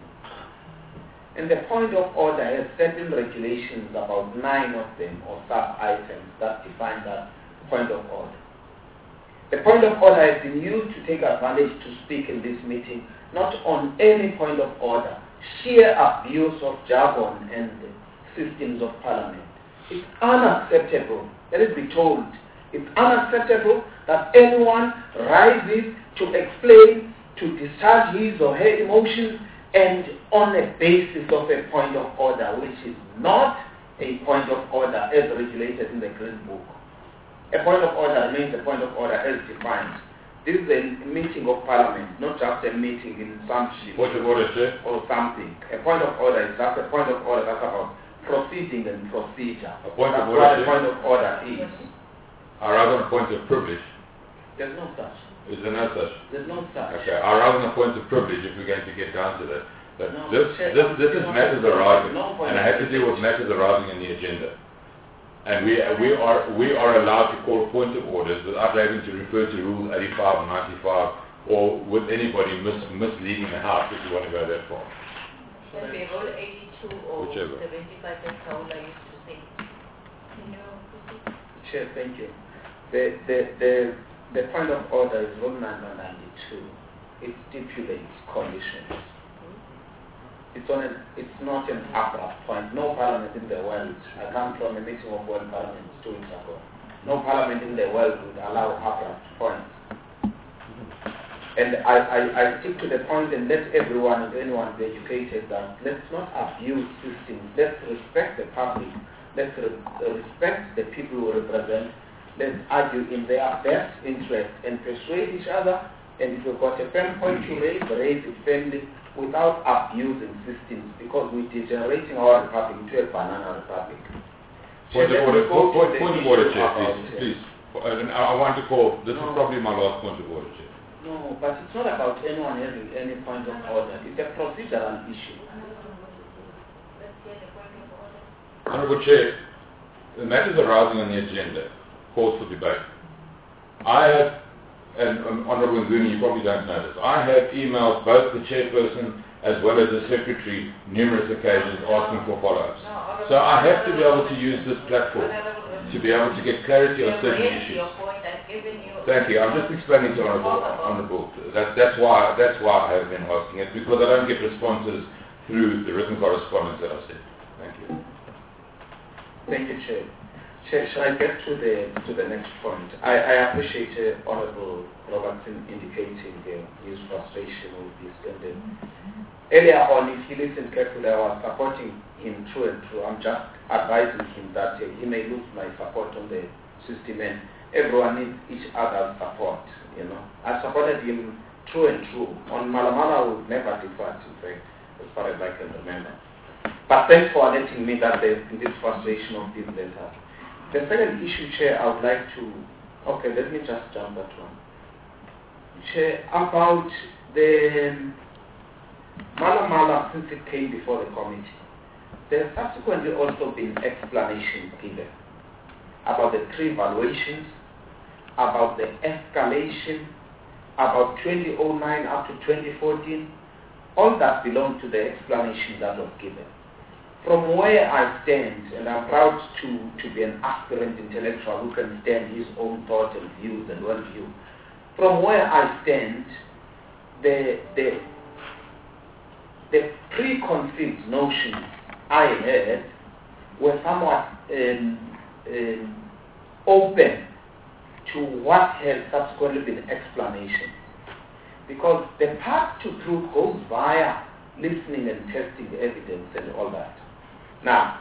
And the point of order has certain regulations, about nine of them, or sub-items that define that point of order. The point of order has been used to take advantage to speak in this meeting, not on any point of order, sheer abuse of jargon and systems of parliament. It's unacceptable, let it be told, it's unacceptable that anyone rises to explain, to discharge his or her emotions, and on a basis of a point of order, which is not a point of order as regulated in the Green Book. A point of order remains a point of order as defined. This is a meeting of parliament, not just a meeting in some ship Point of order, sir. or something. A point of order is just a point of order that's about proceeding and procedure. A point That's of what order, a point of order is. Or rather a point of privilege. There's no such. Is there no such? There's no such. Okay, or rather a point of privilege if we're going to get down to that. But No, this, sir, this, this is no, matters no, arising, no point and I of have to deal with privilege. matters arising in the agenda. And we, we are we are allowed to call point of orders without having to refer to Rules eighty-five and ninety-five, or with anybody mis, misleading the House, if you want to go that far. Can be Rule eighty-two or Whichever. seventy-five, as Saula used to say. Can you proceed? Chair, thank you. The, the, the, the point of order is Rule number ninety-two. It stipulates conditions. It's, on an, it's not an abrupt point. No parliament in the world, I come from a meeting of World Parliament two weeks ago, no parliament in the world would allow abrupt points. And I, I, I stick to the point and let everyone and anyone be educated that let's not abuse systems. Let's respect the public. Let's re- respect the people who represent. Let's argue in their best interest and persuade each other. And if you've got a firm point to raise, raise it firmly without abusing systems, because we're degenerating our republic into a banana republic. Point Chair, of order, let me go point, to the point of issue order, Chair, about, please. uh, please. Uh, I want to call, this No. is probably my last point of order, Chair. No, but it's not about anyone having any point of order. It's a procedural issue. Let's hear the point of order. Honourable Chair, the matters arising on the agenda calls for debate. I have, and um, Honourable Nguni, you probably don't know this, I have emailed both the chairperson as well as the secretary numerous occasions asking for follow-ups. So I have to be able to use this platform to be able to get clarity on certain issues. Your point, I've given you. Thank you. I'm just explaining to Honourable, Honourable. That, that's why that's why I have been asking it, because I don't get responses through the written correspondence that I sent. Thank you. Thank you, Chair. Chair, shall I get to the to the next point? I, I appreciate uh, Honourable Robertson indicating uh, his frustration with this. And, uh, earlier on, if he listened carefully, I was supporting him true and true. I'm just advising him that uh, he may lose my support on the system, and everyone needs each other's support. You know, I supported him true and true. On Malamala, I would never depart, in fact, as far as I can remember. But thanks for letting me that there's this frustration of these letters. The second issue, Chair, I would like to, okay, let me just jump that one. Chair, about the um, Mala Mala, since it came before the committee, there have subsequently also been explanations given about the three valuations, about the escalation, about twenty oh nine up to twenty fourteen. All that belong to the explanation that was given. From where I stand, and I'm proud to, to be an aspirant intellectual who can stand his own thoughts and views and worldview, from where I stand, the, the, the preconceived notions I had were somewhat um, um, open to what has subsequently been explanation. Because the path to truth goes via listening and testing evidence and all that. Now,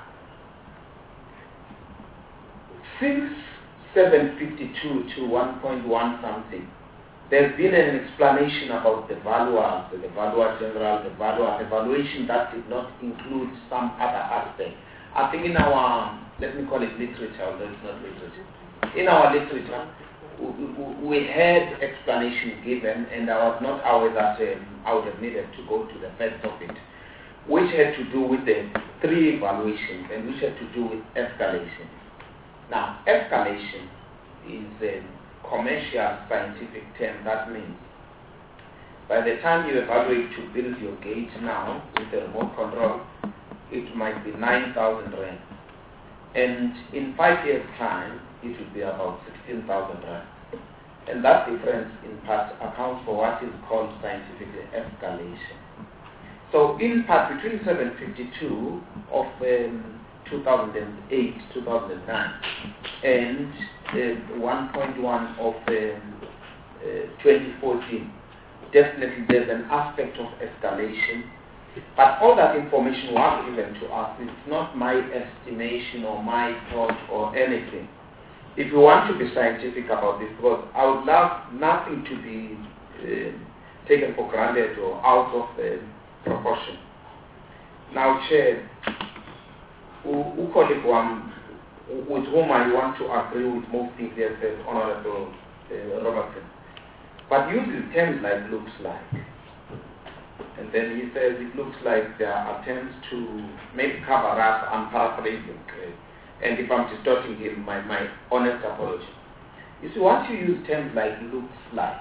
since seven fifty-two to one point one something, there's been an explanation about the valuers, the valuer general, the valuer evaluation that did not include some other aspect. I think in our, let me call it literature, although it's not literature. In our literature, we, we had explanation given, and I was not aware that um, I would have needed to go to the first of it, which had to do with the three evaluations and which had to do with escalation. Now, escalation is a commercial scientific term. That means by the time you evaluate to build your gate now with the remote control, it might be nine thousand rand. And in five years' time, it will be about sixteen thousand rand. And that difference in part accounts for what is called scientifically escalation. So in part between seven fifty-two of um, two thousand eight, two thousand nine and uh, one point one of um, uh, twenty fourteen, definitely there's an aspect of escalation. But all that information was given to us. It's not my estimation or my thought or anything. If you want to be scientific about this, because I would love nothing to be uh, taken for granted or out of uh, proportion. Now, Chair, who call it one with whom I want to agree with most things he has said, Honorable uh, Robertson, but uses terms like looks like. And then he says it looks like there are attempts to maybe cover up. I'm paraphrasing. Okay? And if I'm distorting him, my, my honest apology. You see, once you use terms like looks like,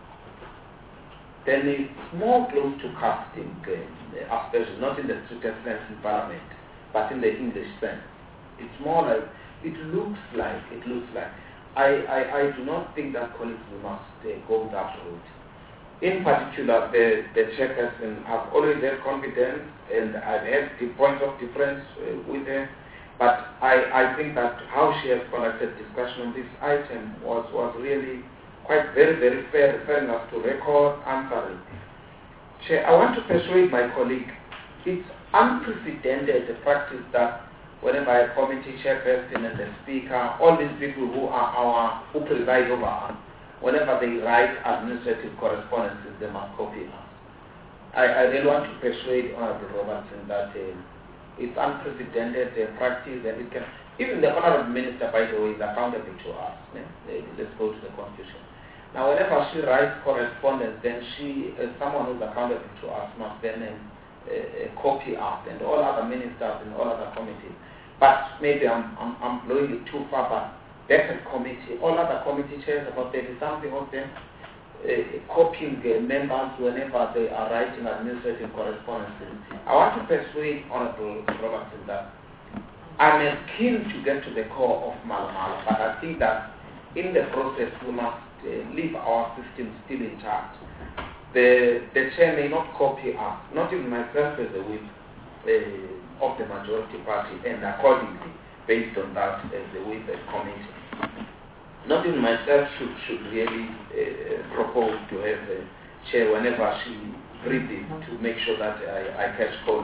then it's more close to casting uh, aspersions, not in the strictest sense in Parliament, but in the English sense. It's more like, it looks like, it looks like. I, I, I do not think that colleagues must uh, go that route. In particular, the, the chairperson has always had confidence, and I've had the point of difference uh, with her, but I, I think that how she has conducted discussion on this item was, was really quite very, very fair, referring us to record answering. Chair, I want to persuade my colleague, it's unprecedented the practice that whenever a committee chairperson and the speaker, all these people who are our, who preside over us, whenever they write administrative correspondences, they must copy us. I, I really want to persuade Honorable Robertson that uh, it's unprecedented uh, practice, and it can, even the Honorable Minister, by the way, is accountable to us. Yeah? Let's go to the Constitution. Now, whenever she writes correspondence, then she, as someone who's accountable to us, must then uh, uh, copy us and all other ministers and all other committees. But maybe I'm, I'm, I'm blowing it too far back. Better committee, all other committee chairs, about thirty something of them, uh, copying uh, members whenever they are writing administrative correspondences. I want to persuade Honorable Robertson that I'm as keen to get to the core of Malomalo, but I think that in the process we must uh, leave our system still intact. The, the chair may not copy us, not even myself as a whip uh, of the majority party, and accordingly, based on that, as the whip committee. Not even myself should, should really uh, propose to have a chair whenever she breathes to make sure that I, I catch cold.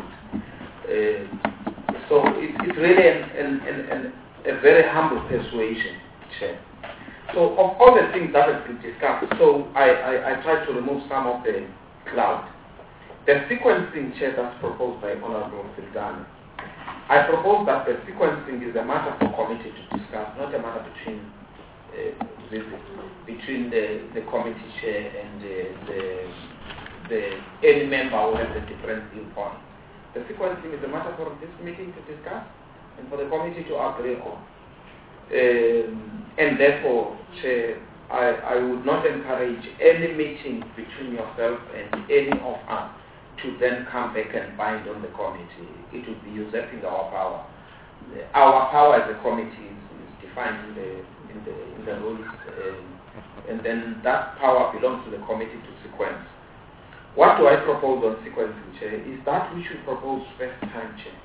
Uh, so it, it's really an, an, an, an, a very humble persuasion, Chair. So of all the things that have been discussed, so I, I, I tried to remove some of the cloud. The sequencing, Chair, that's proposed by Honorable Filgani, I propose that the sequencing is a matter for committee to discuss, not a matter between uh, the, between the, the committee chair and uh, the, the any member who has a different viewpoint. The sequencing is a matter for this meeting to discuss and for the committee to agree on. Um, and therefore, Chair, I, I would not encourage any meeting between yourself and any of us to then come back and bind on the committee. It would be usurping our power. Our power as a committee is, is defined in the in the in the rules, um, and then that power belongs to the committee to sequence. What do I propose on sequencing, Chair? Is that we should propose first time, Chair.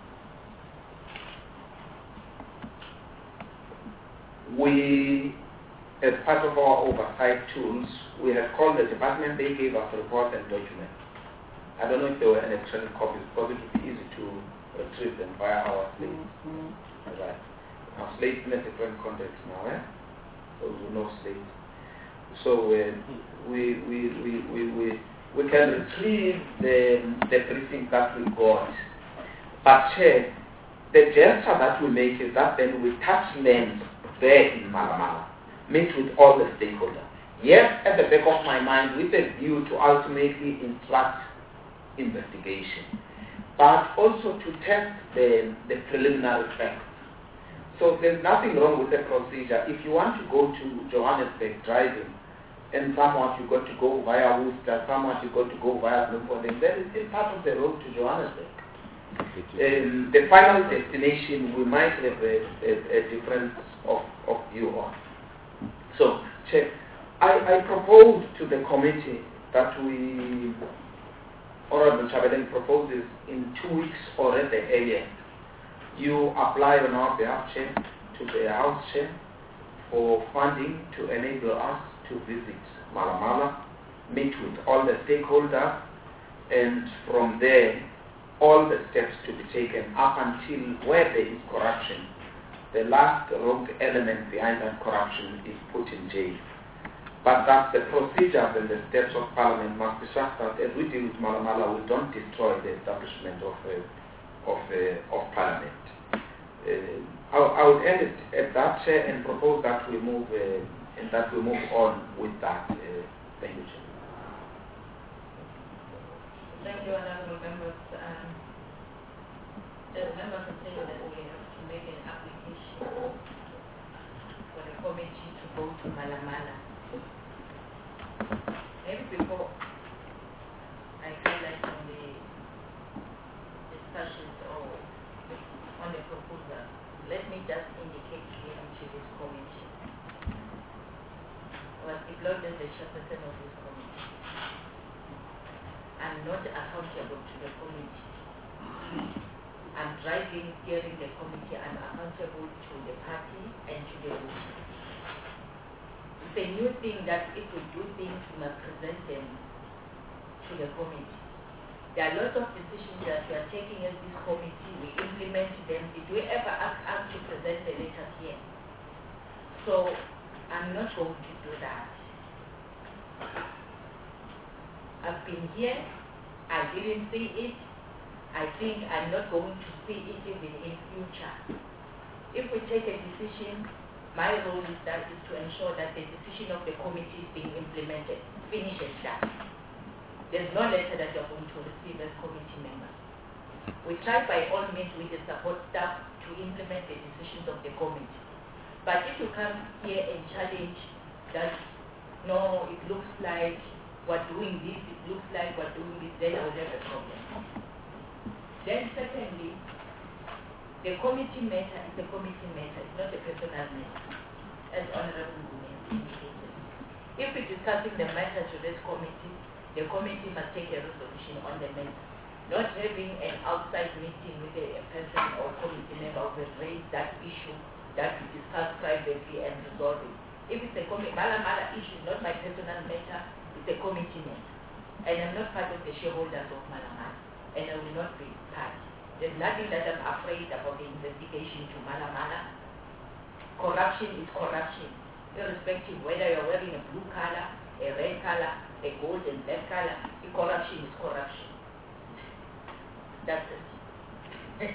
We, as part of our oversight tools, we have called the department. They gave us reports and documents. I don't know if they were electronic copies because it would be easy to retrieve them via our slates. Mm-hmm. Right. Our slates in a different context now, eh? So we know slates. So uh, we, we, we, we, we, we can retrieve the, the briefing that we got. But Chair, the gesture that we make is that then we touch names there in Malamala, meet with all the stakeholders. Yes, at the back of my mind, with a view to ultimately instruct investigation, but also to test the, the preliminary facts. So there's nothing wrong with the procedure. If you want to go to Johannesburg driving, and somewhat you got to go via Worcester, somewhat you got to go via Bloemfontein, then it's still part of the road to Johannesburg. Um, the final destination, we might have a, a, a difference of, of view on. So, Chair, I, I propose to the committee that we, Honorable Chabeleng proposes in two weeks or at the earliest, you apply on our behalf, Chair, to the House Chair for funding to enable us to visit Malamala, meet with all the stakeholders, and from there, all the steps to be taken up until where there is corruption. The last rogue element behind that corruption is put in jail. But that the procedures and the steps of Parliament must be such that as we deal with Malamala, we don't destroy the establishment of uh, of uh, of Parliament. Uh, I, I would end it at that, Chair, and propose that we move uh, and that we move on with that. Uh, thank you, Chair. Thank you, honorable members. Um, the members are saying that we have to make an application for the committee to go to Malamala. Maybe before I highlight on the discussions or on the proposal, let me just indicate clearly to this committee. I was deployed as the chairperson of this committee. I'm not accountable to the committee. I'm driving, steering the committee. I'm accountable to the party and to the voters. It's a new thing that if we do things, we must present them to the committee. There are lots of decisions that we are taking as this committee. We implement them. Did we ever ask us to present the letters here? So I'm not going to do that. I've been here, I didn't see it, I think I'm not going to see it even in future. If we take a decision, my role is that is to ensure that the decision of the committee is being implemented, finish and done. There's no letter that you're going to receive as committee members. We try by all means with the support staff to implement the decisions of the committee. But if you come here and challenge that, no, it looks like we're doing this, it looks like we're doing this, then I will have a problem. Then secondly, the committee matter is a committee matter, it's not a personal matter, as Honorable Nguni indicated. If we're discussing the matter to this committee, the committee must take a resolution on the matter. Not having an outside meeting with a, a person or committee member who has raised that issue that we discuss privately and resolve it. If it's a committee, Malamala issue is not my personal matter, it's a committee matter. And I'm not part of the shareholders of Malamala, and I will not be part. There's nothing that I'm afraid about the investigation to Malamala. Corruption is corruption, irrespective whether you're wearing a blue color, a red color, a gold and black color, the corruption is corruption. That's it.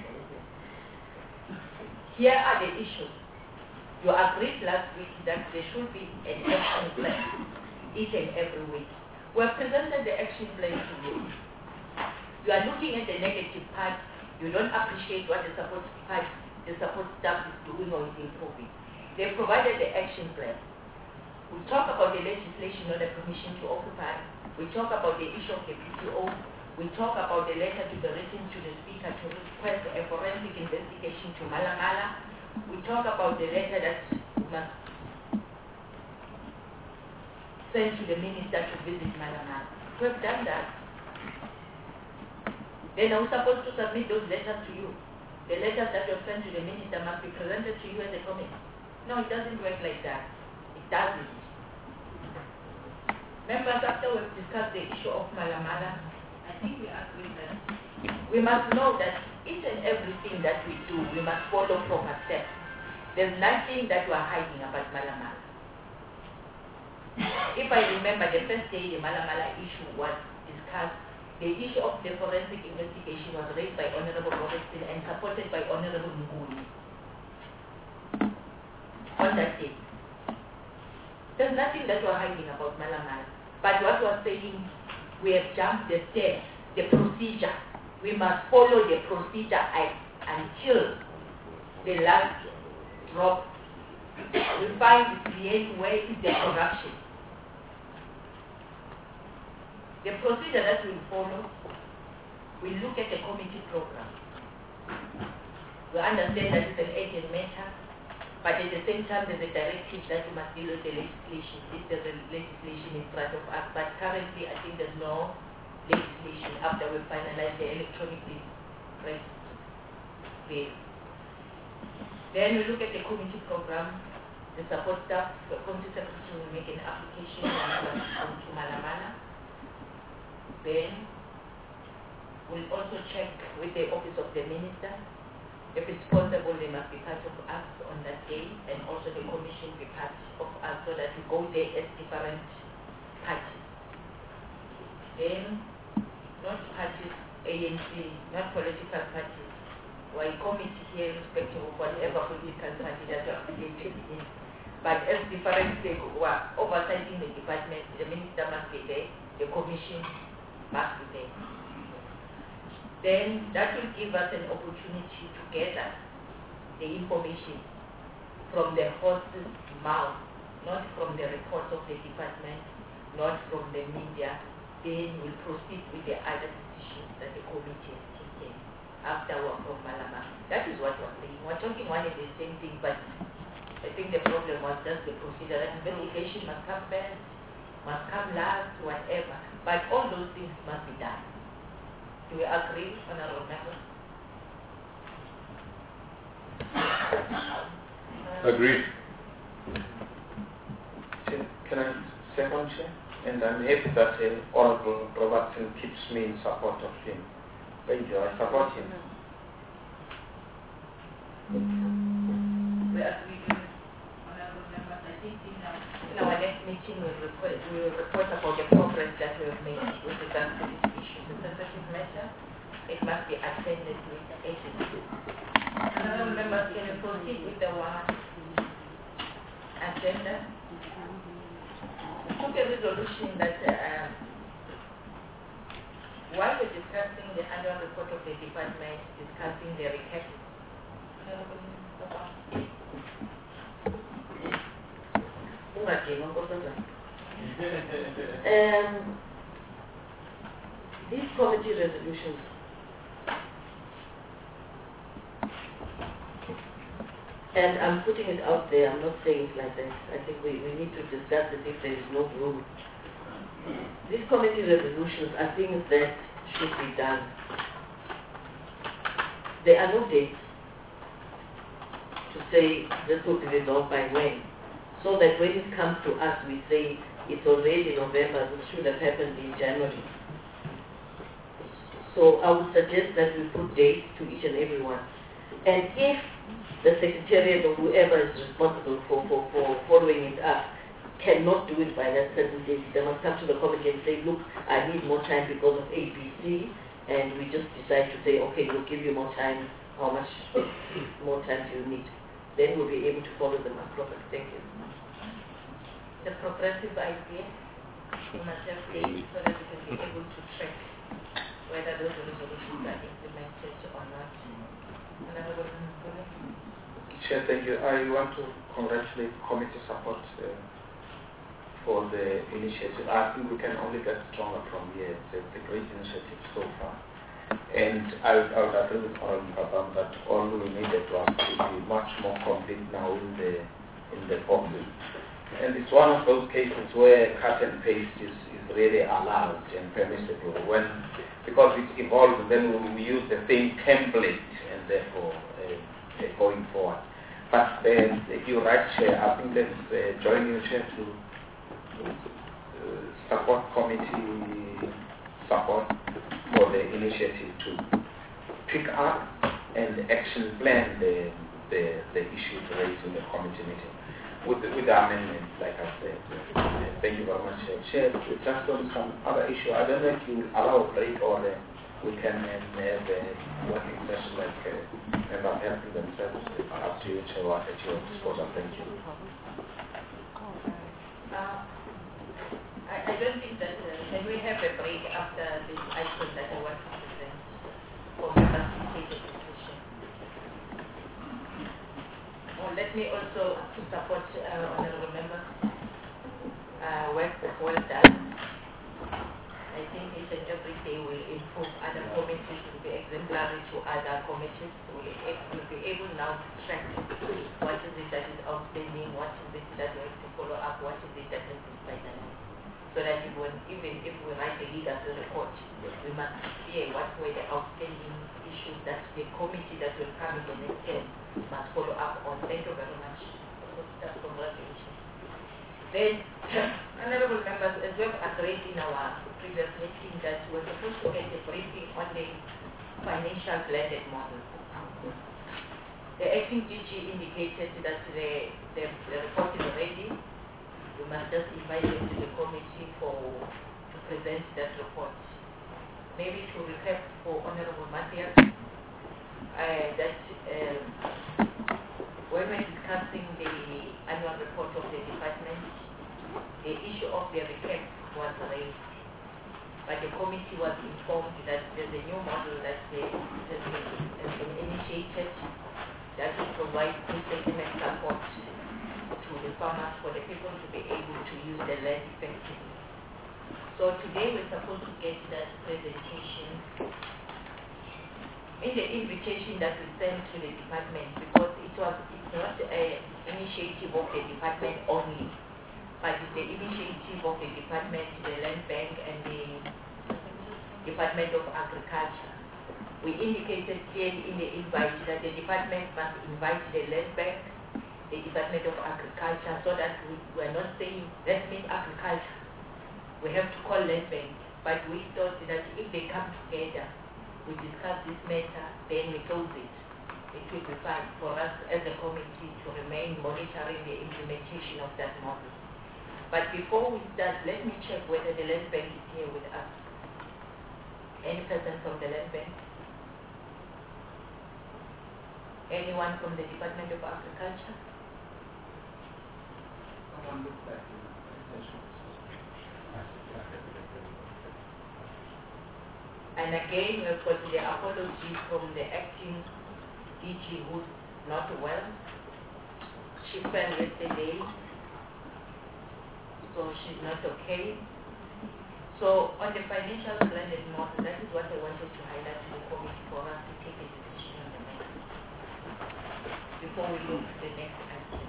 Here are the issues. You agreed last week that there should be an action plan each and every week. We have presented the action plan to you. You are looking at the negative part. You don't appreciate what the support part, the support staff is doing or is improving. They provided the action plan. We talk about the legislation on the permission to occupy. We talk about the issue of the P T O. We talk about the letter to be written to the Speaker to request a forensic investigation to Malamala. We talk about the letter that must send to the Minister to visit Malamala. to have done that. Then I was supposed to submit those letters to you. The letters that were sent to the minister must be presented to you as a committee. No, it doesn't work like that. It doesn't. Members, after we've discussed the issue of Malamala, I think we agree that we must know that each and everything that we do, we must follow proper steps. There's nothing that we are hiding about Malamala. If I remember, the first day the Malamala issue was discussed, the issue of the forensic investigation was raised by Honorable Robertson and supported by Honorable Nguni on that day. There's nothing that we're hiding about Malamala. But what we're saying, we have jumped the steps, the procedure. We must follow the procedure until the last drop. We find the end where is the corruption. The procedure that we follow, we look at the committee program. We understand that it's an urgent matter, but at the same time there's a directive that we must deal with the legislation, if there's a legislation in front of us. But currently I think there's no legislation after we finalize the electronically pressed bill. Then we look at the committee program, the support staff, the committee secretary will make an application to Malamala. Then we'll also check with the office of the minister. If it's possible, they must be part of us on that day, and also the commission be part of us so that we go there as different parties. Then, not parties, A N C, not political parties. We're a committee here irrespective of whatever political party that you're affiliated in. But as different people who are oversighting the department, the minister must be there, the commission must be there. Then that will give us an opportunity to gather the information from the horse's mouth, not from the reports of the department, not from the media. Then we'll proceed with the other decisions that the committee has taken after we're from Malama. That is what we're saying. We're talking one and the same thing, but I think the problem was just the procedure. That investigation must come first, must come last, whatever. But all those things must be done. Do we agree, Honorable Member? Agreed. Can I second, Chair? And I'm happy that uh, Honorable Robertson keeps me in support of him. Thank you. I support him. We agree with Honorable Members. I think in our, in our next meeting we'll report, we'll report about the progress that we have made with regards to this issue. The sensitive matter, it must be attended with urgency. Honorable Members, can you proceed with the one agenda? We took a resolution that uh, while we're discussing the annual report of the department, discussing the recap. Um, these committee resolutions and I'm putting it out there, I'm not saying it like that. I think we, we need to discuss it if there is no room. These committee resolutions are things that should be done. There are no dates to say this will be resolved by when. So that when it comes to us, we say it's already November, this should have happened in January. So I would suggest that we put dates to each and every one. And if the Secretariat or whoever is responsible for, for, for following it up cannot do it by that certain date, they must come to the committee and say, look, I need more time because of A B C, and we just decide to say, okay, we'll give you more time. How much more time do you need? Then we'll be able to follow them up properly. Thank you. The progressive idea, we must have dates so that we can be able to track whether those resolutions are implemented or not. Chair, thank you. I want to congratulate committee support uh, for the initiative. I think we can only get stronger from here. It's a great initiative so far. And I, I would agree with Honorable Kabam that all we needed was to be much more complete now in the in the office. And it's one of those cases where cut and paste is, is really allowed and permissible when, because it evolves and then we use the same template and therefore uh, uh, going forward. But uh, you're right, Chair, I think let's uh, join you, Chair, to uh, support committee support for the initiative to pick up and action plan the, the, the issue raised in the committee meeting. With, with the amendments, like I said. Uh, thank you very much, Chair. Chair, just on some other issue, I don't know if you allow a break or uh, we can um, have a working session like uh, members helping themselves. Up to you, Chair, what at your disposal. Thank you. Uh, I, I don't think that, uh, can we have a break after this item that I want to present for members to take a decision? Well, let me also to support uh, honorable members. Uh, work well done. I think each and every day will improve other committees, will be exemplary to other committees. We'll, we'll be able now to track what is it that is outstanding, what is it that we have to follow up, what is it that has been finalized. So that even, even if we write a legacy report, we must hear what were the outstanding issues that the committee that will come in the next term must follow up on. Thank you very much. Congratulations. Then, honorable members, as we have agreed in our previous meeting that we were supposed to get a briefing on the financial blended model. The acting D G indicated that the, the, the report is ready. We must just invite them to the committee for to present that report. Maybe to recap for Honorable Matthias, uh, that um, when we're discussing the annual report of the department, the issue of the recap was raised, but the committee was informed that there's a new model that uh, has been, has been initiated that will provide good settlement support to the farmers for the people to be able to use the land effectively. So today we're supposed to get that presentation in the invitation that we sent to the department, because it was it's not an initiative of the department only, but it's the initiative of the department, the Land Bank and the Department of Agriculture. We indicated clearly in the invite that the department must invite the Land Bank, the Department of Agriculture, so that we were not saying, let's meet agriculture. We have to call Land Bank. But we thought that if they come together, we discuss this matter, then we close it. It will be fine for us as a committee to remain monitoring the implementation of that model. But before we start, let me check whether the Land Bank is here with us. Any person from the Land Bank? Anyone from the Department of Agriculture? Someone looks like And again, we've got the apology from the acting D G who's not well. She fell yesterday, so she's not okay. So on the financial blended model, that is what I wanted to highlight to the committee for us to take a decision on the matter before we look to the next item.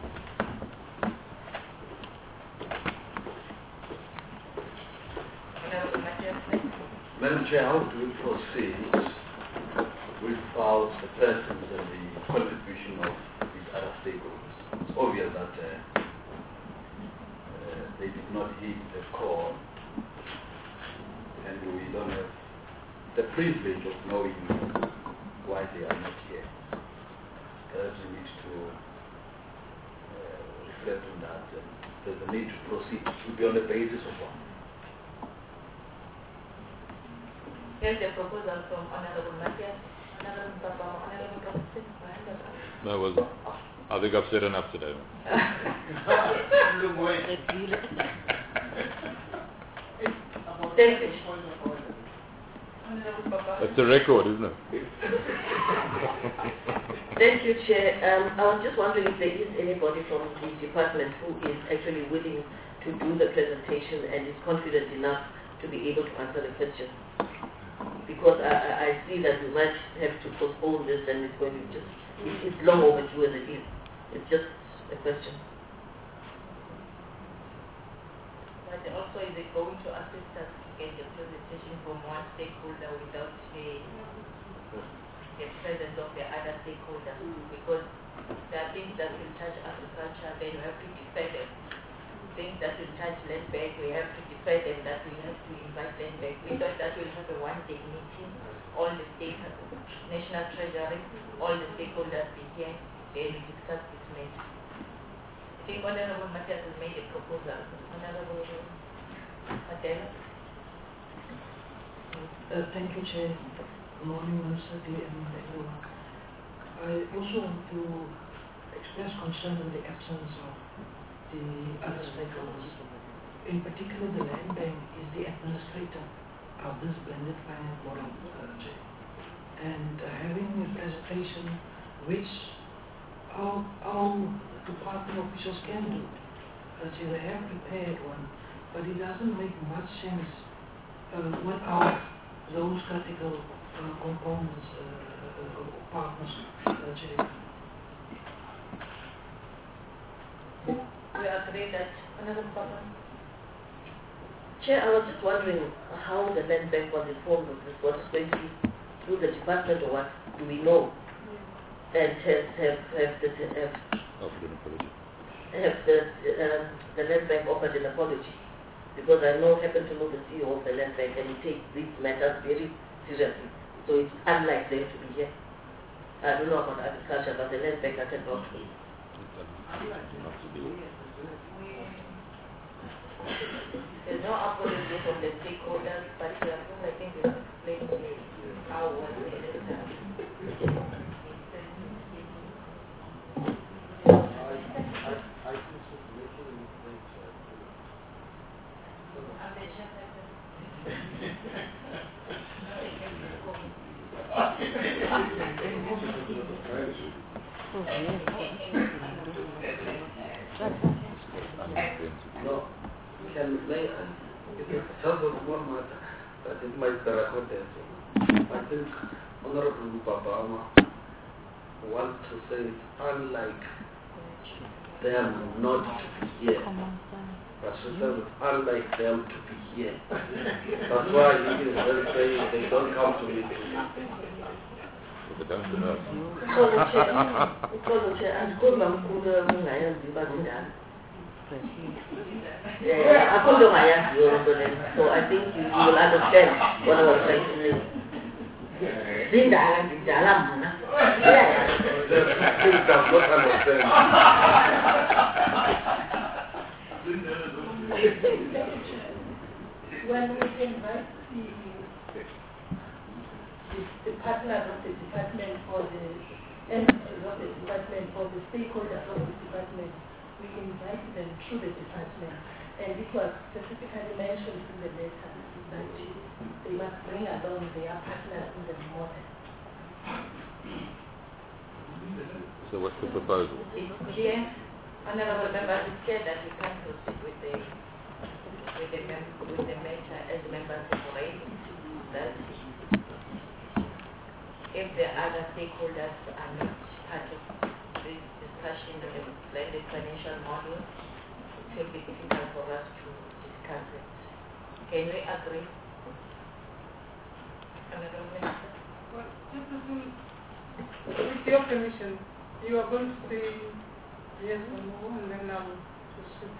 Honorable Matthias, Madam Chair, how do we proceed without the presence and the contribution of these other stakeholders? It's obvious that uh, uh, they did not heed the call, and we don't have the privilege of knowing why they are not here. Perhaps we need to uh, reflect on that. And there's a need to proceed to be on the basis of one. Here's the proposal from Honorable Matthias. Honorable Papa, Honorable Kapitsin. No, well, I think I've said enough today. David. Honorable Papa. It's a record, isn't it? Thank you, Chair. Um, I was just wondering if there is anybody from the department who is actually willing to do the presentation and is confident enough to be able to answer the question. Because I, I see that we might have to postpone this, and it's going to just, it's long overdue as it is. It's just a question. also, is it going to assist us to get the presentation from one stakeholder without the, the presence of the other stakeholders? Because there are things that will touch agriculture, then we have to defend them. Things that will touch land bank, we have to defend them, that we have to invite them back. We thought that we'll have a one-day meeting, all the state, national treasury, all the stakeholders be here, then we discuss this matter. I think Honorable Matthias has made a proposal. Honorable Matera. Uh, thank you, Chair. Good morning, Minister D and everyone. I also want to express concern with the absence of the other stakeholders. In particular, the land bank is the administrator of this blended finance model, uh, Chair. And uh, having a presentation which our, our department officials can do. Uh, so they have prepared one, but it doesn't make much sense uh, without those critical uh, components uh, uh, or partners. Uh, we agree that another problem. Chair, I was just wondering how the land bank was informed of this. Was it going to be through the department or what? Do we know? And have have have the have, have the uh, the land bank offered an apology? Because I know happen to know the C E O of the land bank, and he takes these matters very seriously. So it's unlike them to be here. I don't know about agriculture, but the land bank I can vouch for. There's no apology from the stakeholders, but uh, I think we've explained how was it. No, can may I? It is just one matter, but it might be recorded. I think Honorable Babama wants to say it's unlike them not to be here. But she says it's unlike them to be here. That's why he is very saying they don't come to me. Because of us. Because of chair, because of chair, and good man, good man, I am the bad Yeah, I couldn't my answer, so I think you, you will understand what I was trying to say. Linda, Jalam, yeah. He does not understand. When we invite the, the, the partners of the department or the entities of the department or the stakeholders of the department, we invite them through the department. And it was specifically mentioned in the letter that they must bring along their partners in the model. So what's the proposal? It's clear, Honorable Members, it's clear that we can't proceed with the with the, mem with the matter as members of raised that if the other stakeholders are not part of this discussion on the blended financial model, it will be difficult for us to discuss it. Can we agree? Honorable Minister? Well, just listen, with your permission, you are going to say yes or no, and then I will proceed.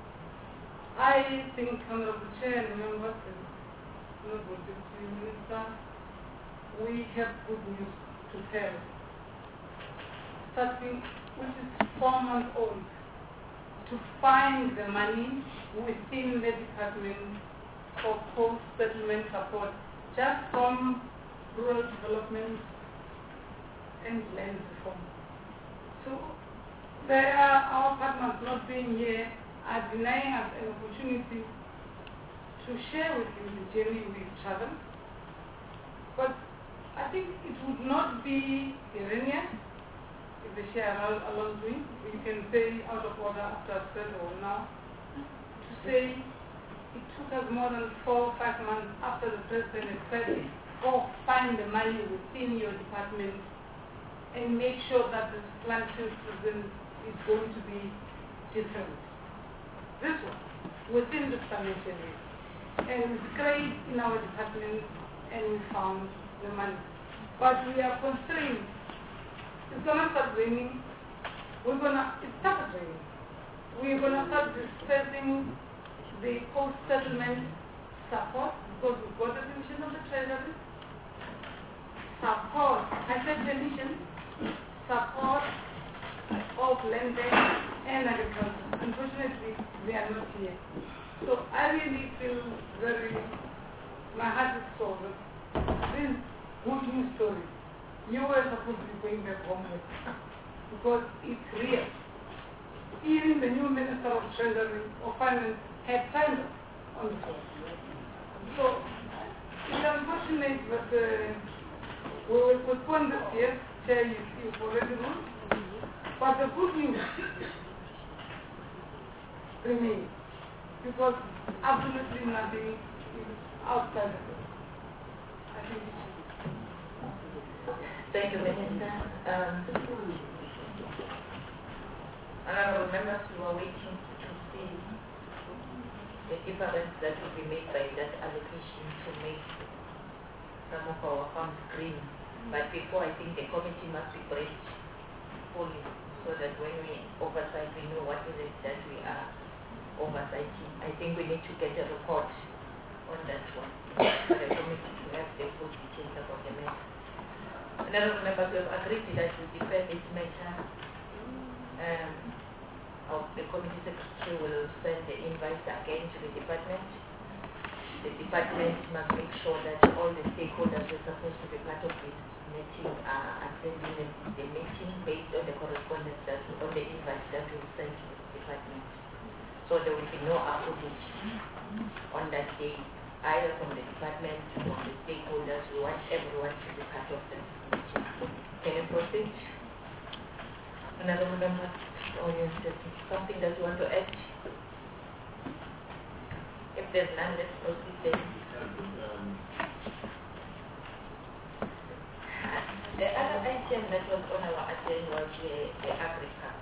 I think, Honorable Chair and members, and Honorable Deputy Minister, we have good news to tell. Starting, which is four months old, to find the money within the department for post-settlement support, just from rural development and land reform. So, there are our partners not being here are denying us an opportunity to share with you the journey we've traveled. But I think it would not be erroneous if the share along doing. We can say out of order after I said or now to say it took us more than four or five months after the president had said, go find the money within your department and make sure that the plantation season is going to be different. This one. within the financial year. And we scraped in our department and we found the money. But we are constrained. It's going to start raining. We're going to, it started raining. We're going to start dispersing the post-settlement support because we've got the permission of the Treasury. Support, I said permission, support of land bank and agriculture. Unfortunately, they are not here. So I really feel very, my heart is sore. This good news story, you were supposed to be going back home with because it's real. Even the new Minister of Treasury or Finance had signed it on the phone. So it's unfortunate that uh, we will postpone this year, Chair, you, you've already ruled. But the good news remains because absolutely nothing is outside of it. I think it should. Thank you, Minister. Um, Honorable members, we are waiting to see the difference that will be made by that allocation to make some of our farms green. But before, I think the committee must be briefed fully so that when we oversight, we know what is it that we are oversighting. I think we need to get a report on that one for the committee to have the full details about the matter. Honorable members, we have agreed that we defer this matter. Um, of the committee secretary will send the invites again to the department. The department must make sure that all the stakeholders who are supposed to be part of this meeting are attending the, the meeting based on the correspondence that on the invites that we send to the department. So there will be no opposition on that day, either from the department or the stakeholders. We want everyone to be part of the meeting. Can you proceed? Another member, audience, something that you want to add? If there's none, let's proceed then. The other item that was on our agenda was the, the agri-pack.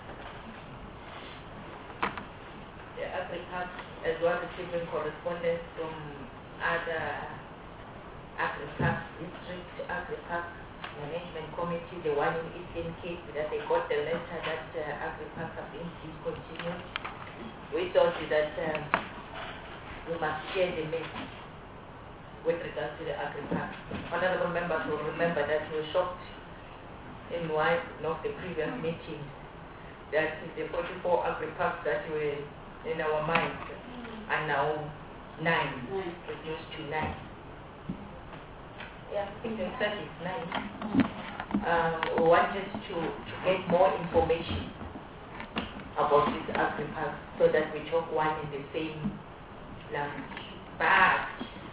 The agri-pack, as well as receiving correspondence from other agri-pack district, agri-pack management committee, the one in Eastern Cape, that they got the letter that uh, agri-pack have been discontinued. We thought that um, we must share the message with regards to the agri-pack. Honorable members will remember that we were shocked in one of the previous meetings that the forty-four agri-packs that were in our minds are now nine, reduced to nine. Yeah, I think they said it's nine. Um, we wanted to, to get more information about this agri-pack so that we talk one in the same language. But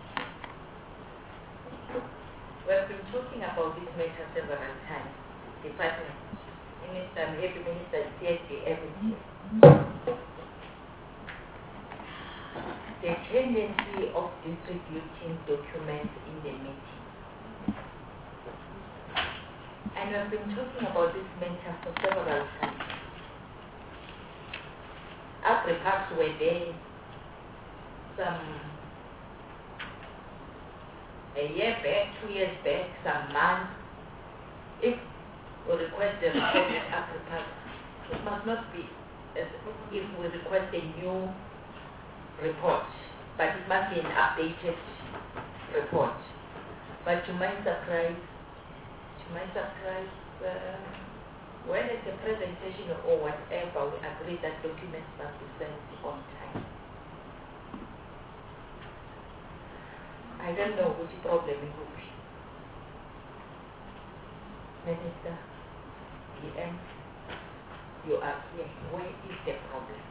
we've been talking about this matter several times. Department, Minister, every minister, C S D, everything. The tendency of distributing documents in the meeting. And we've been talking about this matter for several times. Agri-packs were there some a year back, two years back, some months. If we request the report of agri-packs, it must not be as if we request a new report, but it must be an updated report. But to my surprise, to my surprise, uh, when it's a presentation or whatever, we agree that documents must be sent on time. I don't know which problem it will be. Minister, P M, you are here. Where is the problem?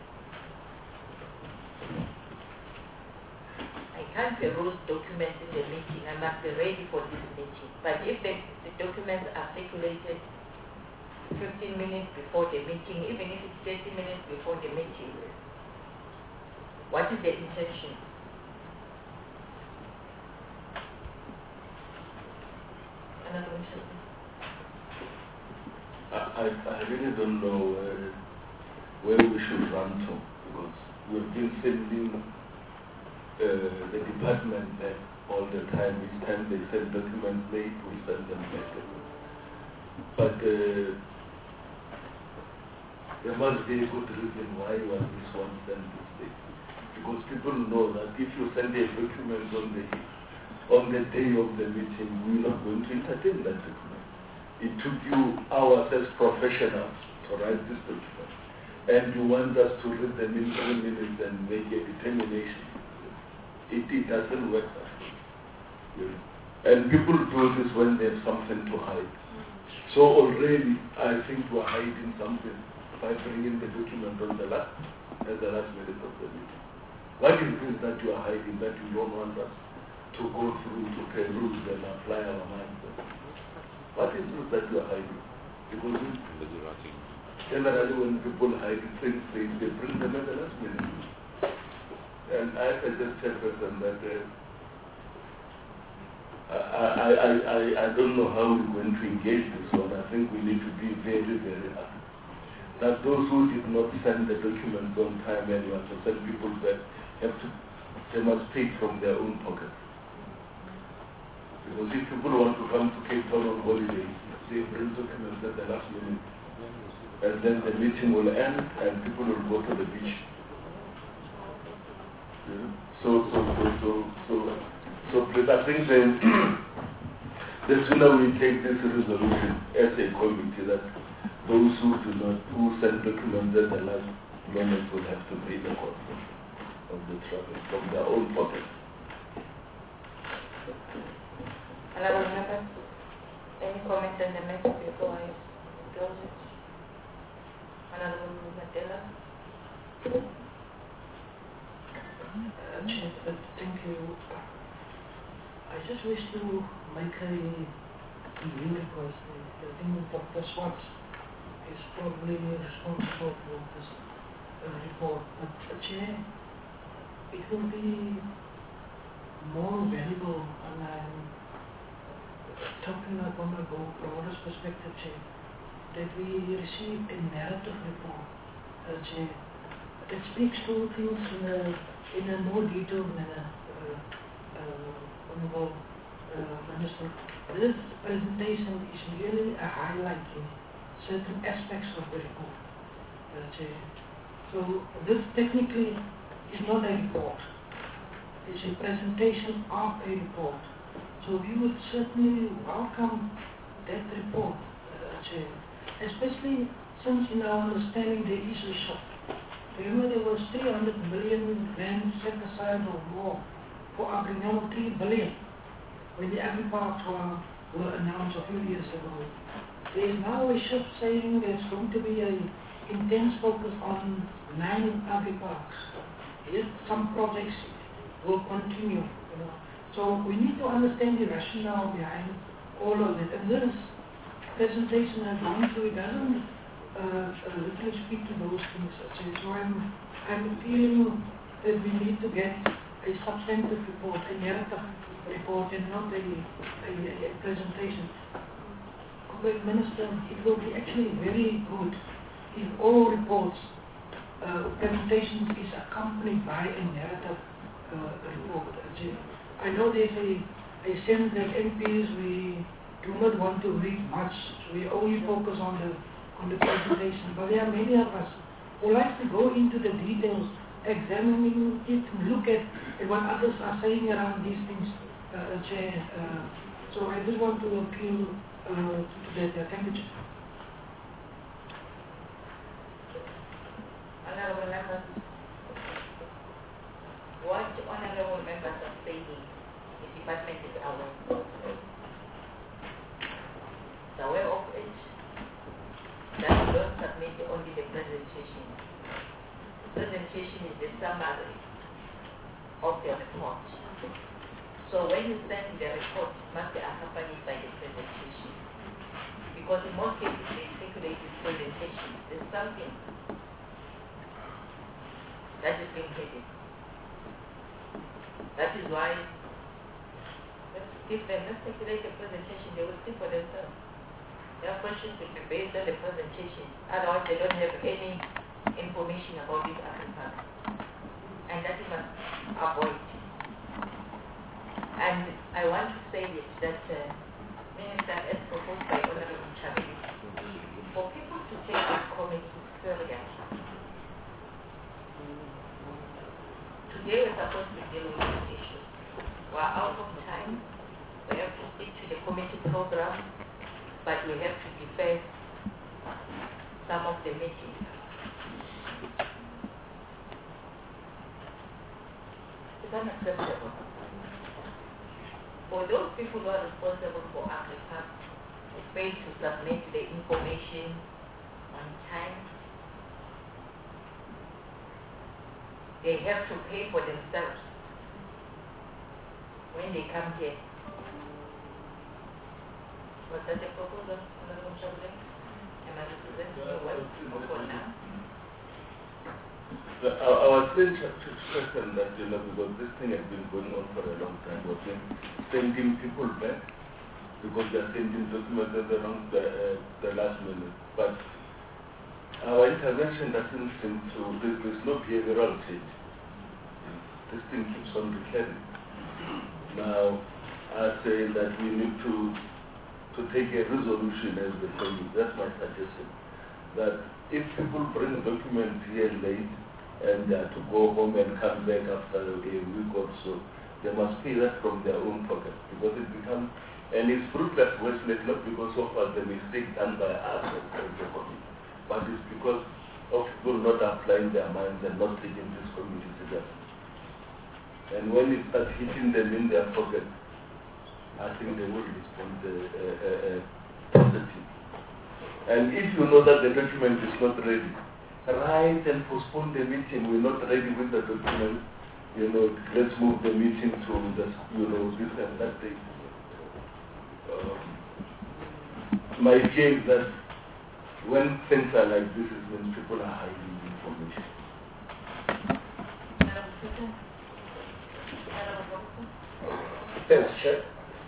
I can't peruse documents in the meeting. I must be ready for this meeting. But if the, the documents are circulated fifteen minutes before the meeting, even if it's thirty minutes before the meeting, what is the intention? Another one, I, I, I really don't know uh, where we should run to, because we've been sending uh, the department back all the time. Each time they send documents late, we send them back. But uh, there must be a good reason why was this one sent this day. Because people know that if you send a document on the on the day of the meeting, we're not going to entertain that document. It took you hours as professionals to write this document. And you want us to read them in three minutes and make a determination. It, it doesn't work that way. You know? And people do this when they have something to hide. So already, I think we're hiding something by bringing the document on the last, at the last minute of the meeting. What is this that you are hiding, that you don't want us to go through to pay rules and apply our minds? What is this that you are hiding? Because we, generally when people hide things, they, they bring them at the last minute. And I suggest Chairperson that uh, I, I, I, I, I don't know how we're going to engage this one. I think we need to be very, very active. That those who did not send the documents on time and you have to send people back, have to, they must pay from their own pocket. Because if people want to come to Cape Town on holiday, they bring documents at the last minute. And then the meeting will end and people will go to the beach. Yeah. So, so, so, so, so, so please, I think then, the sooner we take this resolution as a committee that those who do not, who send documents at the last moment will have to pay the cost of the travel from their own pocket. Honourable members, any comments on the matter before I close it? Honourable Mandela? Uh, Chair, uh, thank you. I just wish to make a new request. I think Doctor Swartz is probably responsible for this uh, report. But uh, Chair, it will be more valuable, and I'm talking from a broader perspective, Chair, that we receive a narrative report, uh, Chair, that speaks to things in a, in a more detailed manner. Uh, uh, Honorable uh, Minister, this presentation is really a highlighting certain aspects of the report. Uh, Chair. So this technically is not a report. It's a presentation of a report. So we would certainly welcome that report, uh, Chair, especially since in our understanding there is a shift. Remember there was three hundred million rand set aside or more for agriculture, three billion when the agri-parks were, were announced a few years ago. There is now a shift saying there's going to be an intense focus on nine agri-parks. Yes, some projects will continue, you know. So we need to understand the rationale behind all of it. And this presentation I've gone through, it doesn't uh, uh, literally speak to those things. So I'm, I'm feeling that we need to get a substantive report, a narrative report, and not a, a, a presentation. But Minister, it will be actually very good if all reports, uh, presentations is accompanied by a narrative uh, report. I know there's a, a sense that M Ps, we do not want to read much, so we only focus on the on the presentation. But there are many of us who like to go into the details, examining it, look at what others are saying around these things, uh, Chair. Uh, so I just want to appeal uh, to that. Uh, thank you, Chair. Honourable members, what honourable members are saying, the department is aware. It's aware of it. That you don't submit only the presentation. Presentation is the summary of the report. So when you send the report, it must be accompanied by the presentation. Because in most cases they circulate this presentation. There's something that is being hidden. That is why let's give them, let's circulate the presentation, they will see for themselves. Their questions will be based on the presentation. Otherwise they don't have any information about this agriculture. and that we must avoid. And I want to say it that uh, Minister, as proposed by Honorable Chabeli, for people to take this committee serious. Today we're supposed to deal with these issues. We're out of time. We have to stick to the committee program, but we have to defer some of the meetings. It's unacceptable. For those people who are responsible for Africa, it's paid to submit the information on time. They have to pay for themselves when they come here. Was that the proposal, Honorable Chabeli? Am I representing you well for now? The, our, our strange question that, you know, because this thing has been going on for a long time, was sending people back because they are sending documents at the, wrong, the, uh, the last minute. But our intervention doesn't seem to, there, there's no behavioral change. This thing keeps on recurring. Now, I say that we need to to take a resolution as the committee. That's my suggestion. That if people bring documents here late and they are to go home and come back after a week or so, they must pay that from their own pocket because it becomes, and it's fruitless wasted not because of uh, the mistake done by us as the committee, but it's because of people not applying their minds and not taking this committee seriously. And when it starts hitting them in their pocket, I think they will respond uh, uh, uh, positive. And if you know that the document is not ready, write and postpone the meeting. We're not ready with the document. You know, let's move the meeting to the, you know, this and that day. Um, my fear is that when things are like this is when people are hiding information. Thanks, Chair.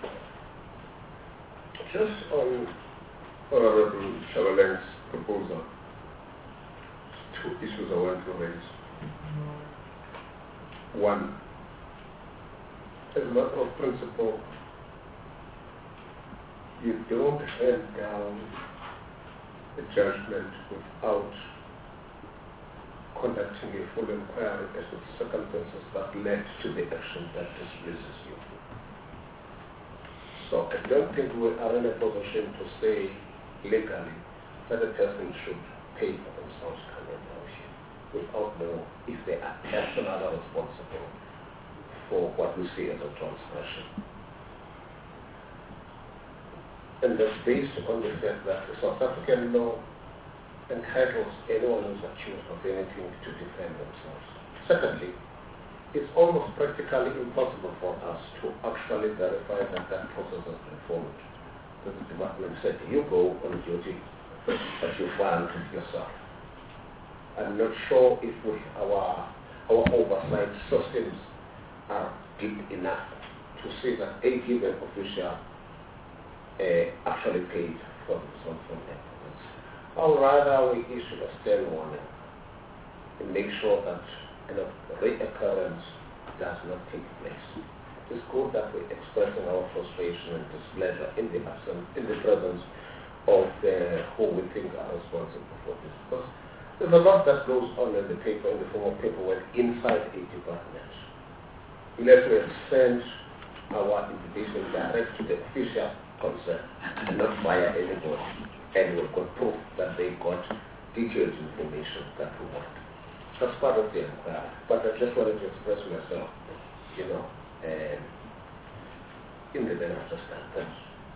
Just on Honorable Chabeli's proposal, two issues I want to raise. One, as a matter of principle, you don't hand down a judgment without conducting a full inquiry as to the circumstances that led to the action that displeases you. So I don't think we are in a position to say legally that a person should pay for themselves coming down here without knowing if they are personally responsible for what we see as a transgression. And that's based on the fact that the South African law entitles anyone who's accused of anything to defend themselves. Secondly, it's almost practically impossible for us to actually verify that that process has been followed. The department said, you go on duty, but you file yourself. I'm not sure if we, our, our oversight systems are deep enough to see that a given official uh, actually paid for themselves from that process. Or rather, we issue a stern warning and make sure that and a reoccurrence does not take place. It's good that we're expressing our frustration and displeasure in the absence, in the presence of uh, who we think are responsible for this. Because there's a lot that goes on in the paper in the form of paperwork inside a department. Unless we have sent our invitation direct to the official concerned, not via anybody, and we've got proof that they got detailed information that we want. That's part of the inquiry. But I just wanted to express myself, you know, um, in the benefit of that.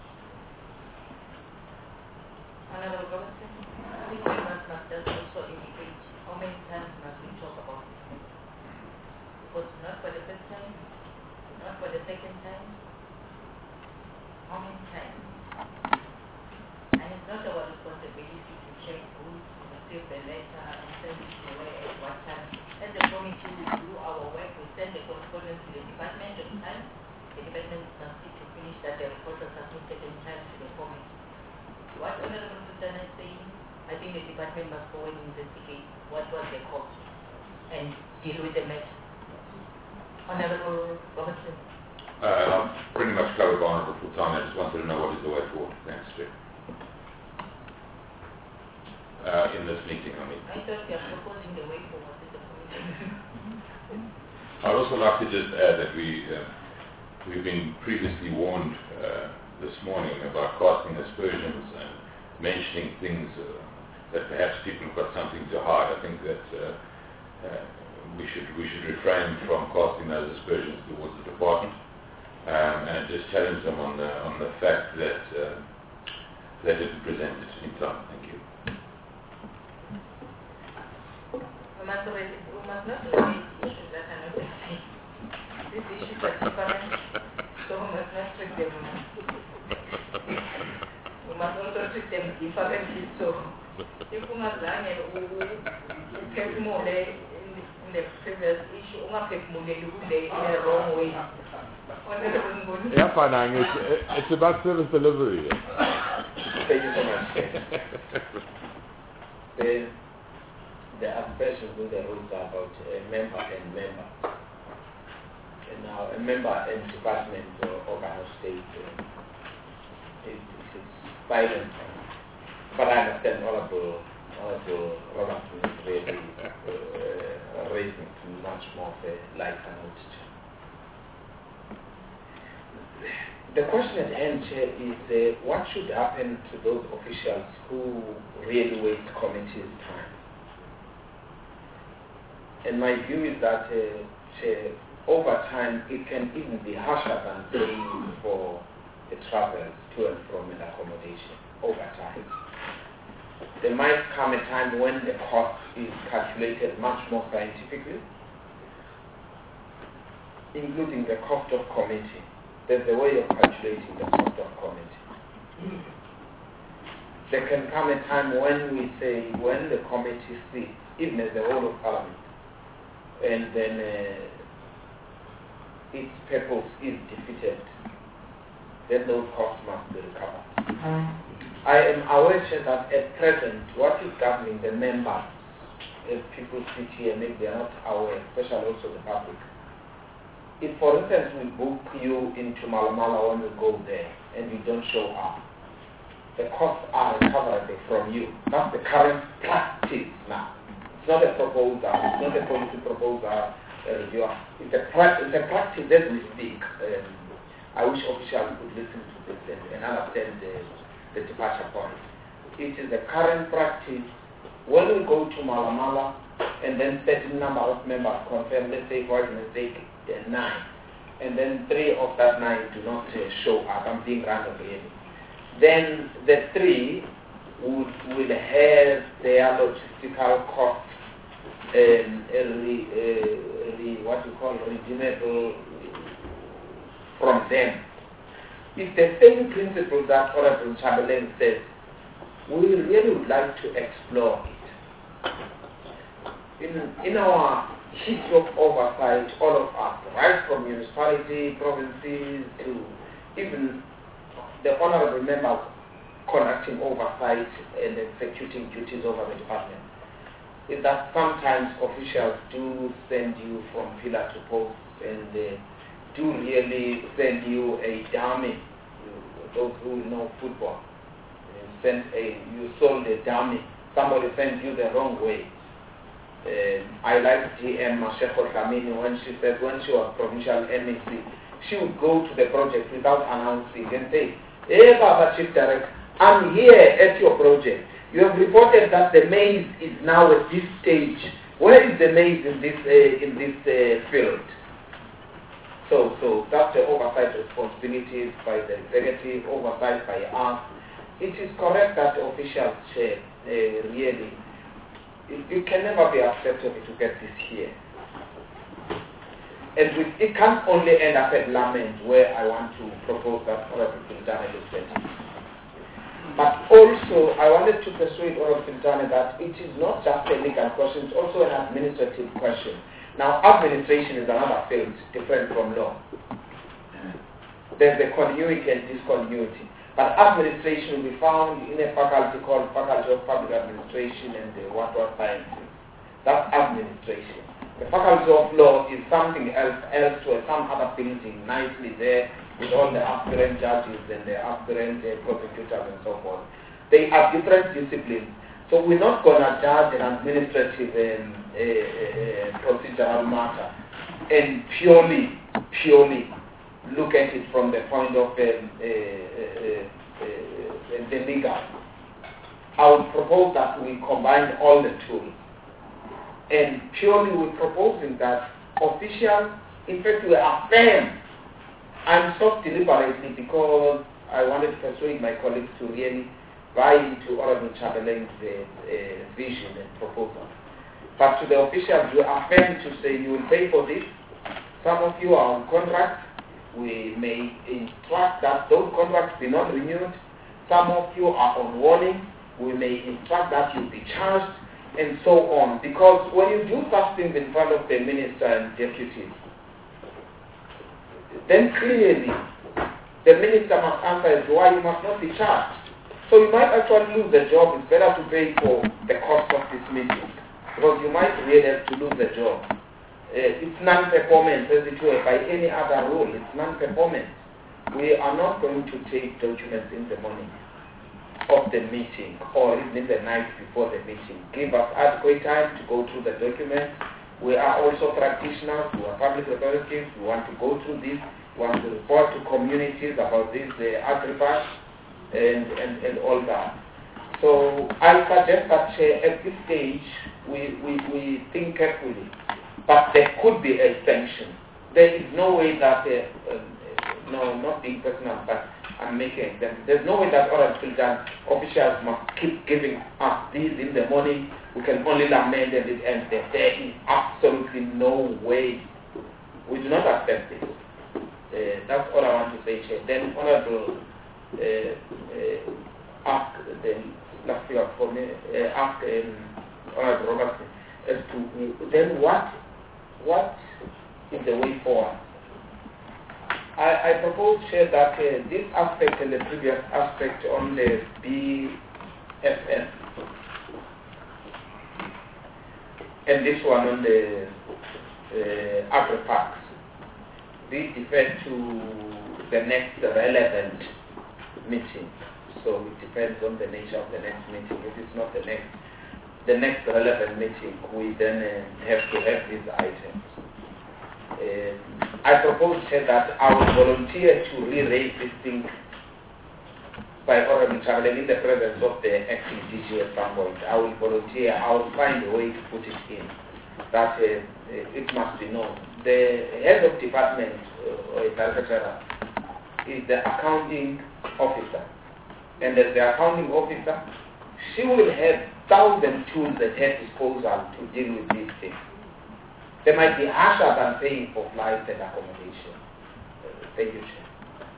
Honorable Robertson, I think we must just also indicate how many times must we talk about this. Because not for the first time, not for the second time, how many times? And it's not our responsibility to check who received the letter and send it to where at what time. As a committee, we do our work, we send the correspondence to the department on time. The department must see to finish that the report is submitted in time to the committee. What Honorable Sultan is saying, I think the department must go and investigate what was the cause and deal with the matter. Honorable Robertson. Uh, I've pretty much covered Honourable Sultana. I just wanted to know what is the way forward. Thanks, Chair. Uh, in this meeting, I mean. I thought you were proposing the way forward with the committee. I'd also like to just add that we, uh, we've been previously warned uh, this morning about casting aspersions and mentioning things uh, that perhaps people have got something to hide. I think that uh, uh, we should we should refrain from casting those aspersions towards the department um, and just challenge them on the on the fact that uh, they didn't present it in time. Thank you. We must, raise, we must not raise issues that are not existing. These issues are different, so we must not treat them. We must also treat them differently. So if we must learn and we take more in the previous issue, we must take more in the wrong way. Yeah, fine. It's, it's about service delivery. Thank you so much. the, the aspersions in the rules are about a member and member. And now a member and department or organ of state uh, it, it is silent. But I understand Honorable Honorable Robertson is really uh, raising much more of a lighter note. The question at hand here is uh, what should happen to those officials who really waste committee's time? And my view is that uh, over time it can even be harsher than paying for the travels to and from an accommodation over time. There might come a time when the cost is calculated much more scientifically, including the cost of committee. There's a way of calculating the cost of committee. There can come a time when we say, when the committee sits, even as the whole of Parliament, and then uh, its purpose is defeated, then those costs must be recovered. I am aware that at present, what is governing the members, if people sit here, maybe they are not aware, especially also the public. If, for instance, we book you into Malamala when we go there and you don't show up, the costs are recoverable from you. That's the current practice now. It's not a proposal, it's not a policy proposal uh, review. It's a, pra- it's a practice that we speak. Um, I wish officials would listen to this and, and understand the, the departure point. It is the current practice when we go to Malamala and then certain number of members confirm, let's say for argument's sake, uh, nine, and then three of that nine do not uh, show up, I'm being random really, then the three would will have their logistical cost um, re, uh, re, what you call redeemable from them. It's the same principle that Honorable Chamberlain says. We really would like to explore it. In, in our history of oversight, all of us, right from municipality, provinces, to even the honorable members conducting oversight and executing duties over the department, is that sometimes officials do send you from pillar to post and uh, do really send you a dummy. You, those who know football, you send a, you sold a dummy. Somebody sent you the wrong way. Uh, I like G M Masheko Kamini when she said when she was provincial M E C, she would go to the project without announcing and say, "Hey, Baba Chief Director, I'm here at your project. You have reported that the maize is now at this stage. Where is the maize in this uh, in this uh, field?" So, so that's the oversight responsibilities by the executive, oversight by us. It is correct that officials share uh, really. It, it can never be acceptable to get this here. And we, it can't only end up at lament where I want to propose that Honorable Quintana is set. But also, I wanted to persuade Honorable Quintana that it is not just a legal question, it's also an administrative question. Now, administration is another field different from law. There's the continuity and discontinuity. But administration will be found in a faculty called Faculty of Public Administration and the what what sciences. That's administration. The Faculty of Law is something else, elsewhere, some other building, nicely there, with all the aspirant judges and the aspirant uh, prosecutors and so forth. They are different disciplines. So we're not going to judge an administrative and uh, uh, procedural matter and purely, purely look at it from the point of um, uh, uh, uh, the legal. I would propose that we combine all the tools. And purely we're proposing that officials, in fact, we affirm. I'm so deliberately because I wanted to persuade my colleagues to really buy into Honorable Chamberlain's uh, uh, vision and proposal. But to the officials, we affirm to say you will pay for this. Some of you are on contract. We may instruct that those contracts be not renewed. Some of you are on warning. We may instruct that you be charged, and so on. Because when you do such things in front of the minister and deputies, then clearly the minister must answer as to why you must not be charged. So you might actually lose the job. It's better to pay for the cost of this meeting, because you might really have to lose the job. Uh, it's non-performance, as it were, by any other rule. It's non-performance. We are not going to take documents in the morning of the meeting or even the night before the meeting. Give us adequate time to go through the documents. We are also practitioners. We are public representatives. We want to go through this. We want to report to communities about these uh, artifacts and, and, and all that. So I suggest that uh, at this stage we, we, we think carefully. But there could be a sanction. There is no way that, uh, uh, no, not being personal, but I'm making them. There's no way that oral children officials must keep giving us these in the morning. We can only lament and it ends there. There is absolutely no way. We do not accept this. Uh, that's all I want to say, Chair. Then Honorable uh, uh, ask the last year for me, uh, ask um, Honorable Robertson as to then what what is the way forward. I, I propose, Chair, that uh, this aspect and the previous aspect on the B F N and this one on the uh, agri-parks be deferred to the next relevant meeting. So it depends on the nature of the next meeting. If it's not the next, the next relevant meeting, we then uh, have to have these items. Uh, I propose that I will volunteer to re-raise this thing by Honorable Chamberlain in the presence of the acting D G at some point. I will volunteer, I will find a way to put it in, that uh, it must be known. The head of department, uh, or director, is the accounting officer. And as the accounting officer, she will have thousand tools at her disposal to deal with these things. They might be harsher than paying for flights and accommodation. Uh, thank you, Chair.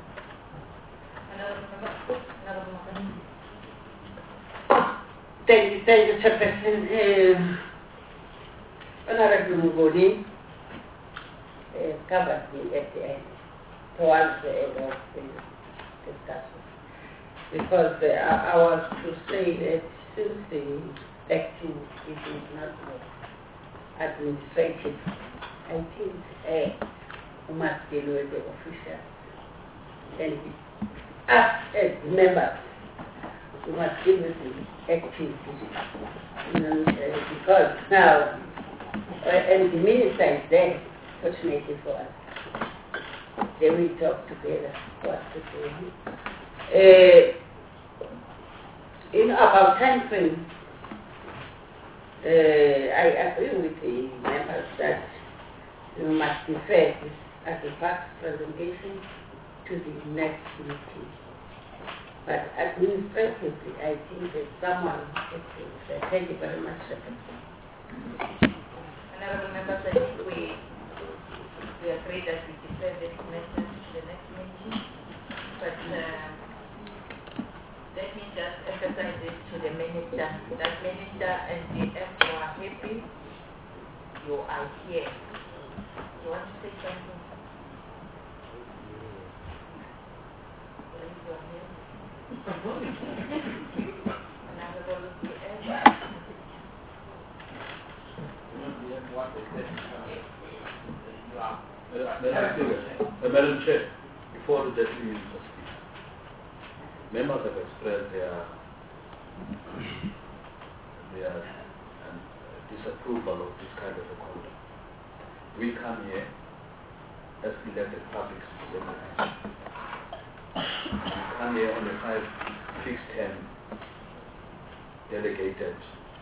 Thank you, thank you, Chairperson. Um, Honorable Mugodi uh, covered me at the end, towards the end of the discussion. Because uh, I, I was to say that since the acting is not administrative, I think uh, we must deal with the officials. And us as members, we must deal with the acting, you know, uh, because now, uh, and the minister is there, fortunately for us. They will talk together what to do. Uh, you know, about time frame, uh, I agree with the members that we must defer this as a past presentation to the next meeting. But administratively, I think that someone is uh, thank you very much. Honorable members, I think we we agree that we defer this matter to the next meeting. But uh, let me just emphasize this to the minister, that minister and the F are happy you are here. You want to say something? Raise your hand. Honorable C S. Uh, Madam Chair, before the deputy minister speaks, members have expressed their their um, disapproval of this kind of a conduct. We come here as elected public representatives. We come here on a five fixed term delegated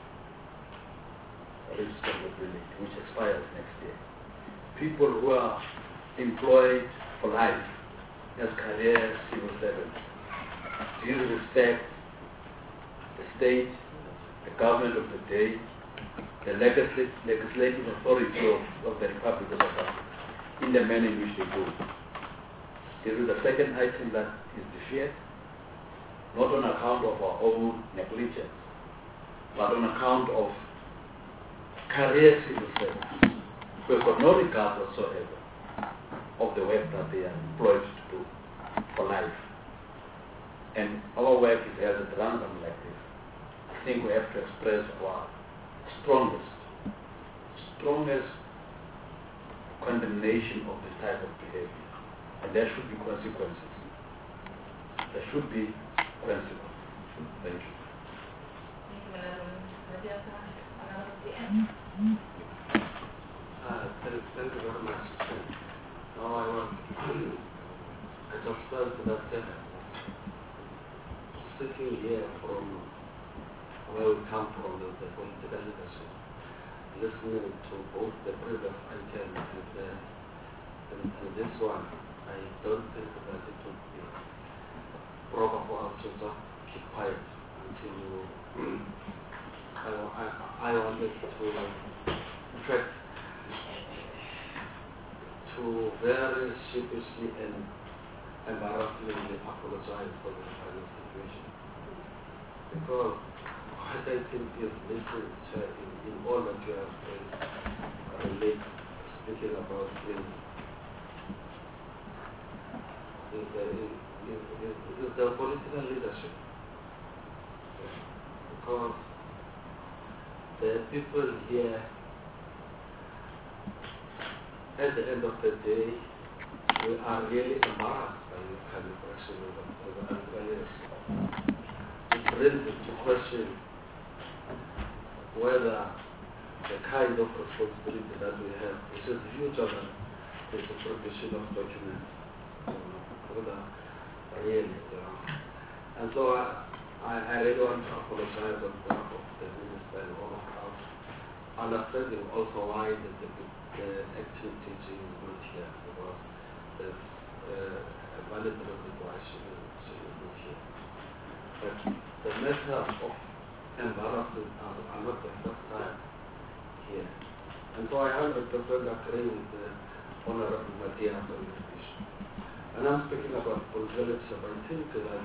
responsibility, which expires next year. People who are employed for life as career civil servants, do you respect the state, the government of the day, the legislative, legislative authority of, of the Republic of South Africa in the manner in which they do? This is the second item that is deferred, not on account of our own negligence, but on account of career civil servants who have got no regard whatsoever of the work that they are employed to do for life. And our work is held at random like this. I think we have to express our strongest, strongest condemnation of this type of behavior. And there should be consequences. There should be consequences. Thank you. Uh, thank, thank you very much. Now I want I just felt that uh, sitting here from where we come from, the, the political leadership, listening to both the previous item and, uh, and, and this one, I don't think that it would be proper for us to just keep quiet until I, I, I wanted to, in fact, to very sheepishly and embarrassingly apologize for the kind of situation. Because what I think is missing in, in all that you have been relate, speaking about is, is, the, is, is, is the political leadership. Because the people here, at the end of the day, we are really embarrassed by this kind of action over the years. It brings into question whether the kind of responsibility that we have, which is huge of the production of documents, whether really, you know. And so I, I really want to apologize on behalf of the minister and all of us, understanding also why the, the, the actual teaching is not here, because there's uh, a valid reason why she is not here. But the matter of embarrassment are, are not the first time here. And so I one hundred percent agree with the Honorable Matias on this issue. And I'm speaking about political leadership. I think that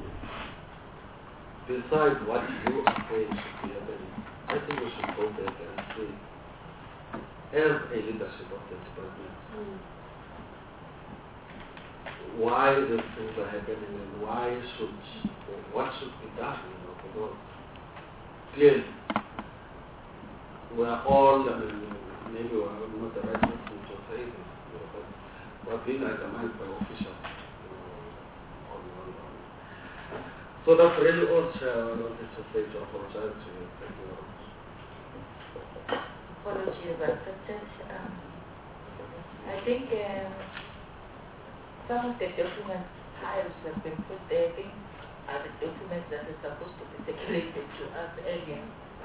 besides what you are saying should be happening, I think we should go back and say, as a leadership of the department, mm. why these things are happening and why should, what should be done, you know, because clearly we are all, I mean, maybe we are not the right person to say this, you know, but we are being undermined by officials, you know, on, on, on. So that's really all I wanted to say, to apologize to you. Thank you very much. Apologies accepted. Um, I think um, some of the documents files have been put there. I think are the documents that are supposed to be circulated to us earlier.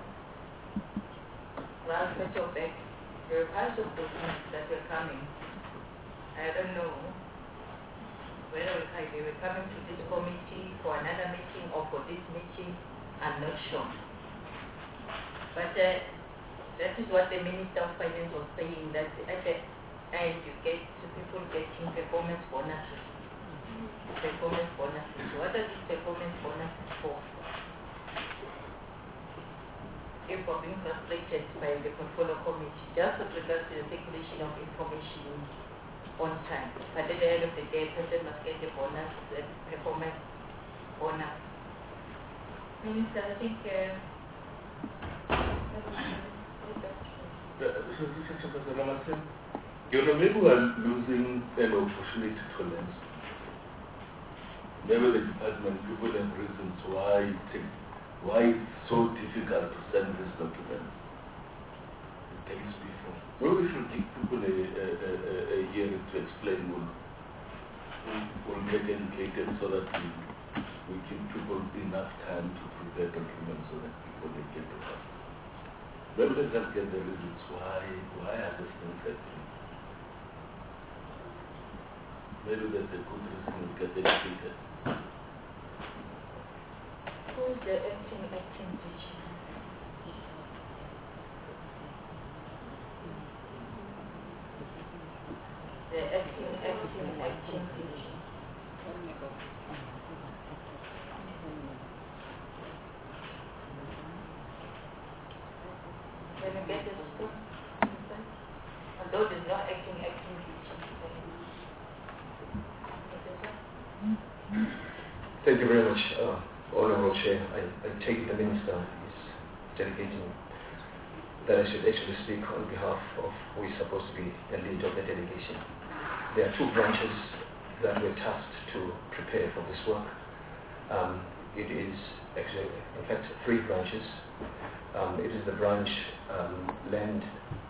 Ralph Petrovec, there are piles of documents that were coming. I don't know whether we were coming to this committee for another meeting or for this meeting. I'm not sure. But uh, that is what the Minister of Finance was saying, that at the end you get people getting performance bonuses. Mm-hmm. Performance bonuses. What are these performance bonuses for? If we're being frustrated by the portfolio committee, just with regards to the circulation of information on time. But at the end of the day, a person must get a bonus, a performance bonus. Minister, I think uh, You know, maybe we're losing an opportunity to learn. Maybe the department, people have reasons why it takes, why it's so difficult to send this document. It takes before. Well, we should give people a, a, a, a year to explain. We'll, we'll get educated so that we, we give people enough time to prepare documents so that people they get to us. Maybe let's just get the reasons why, why are these things happening. Maybe there's a good reason to get educated. Who's the acting acting teacher? The acting acting acting teacher. When you get the school, although there's no acting acting teacher. Thank you very much, uh, Honorable Chair. I, I take it the Minister is delegating that I should actually speak on behalf of who is supposed to be the lead of the delegation. There are two branches that were tasked to prepare for this work. Um, it is actually, in fact, three branches. Um, it is the branch um, Land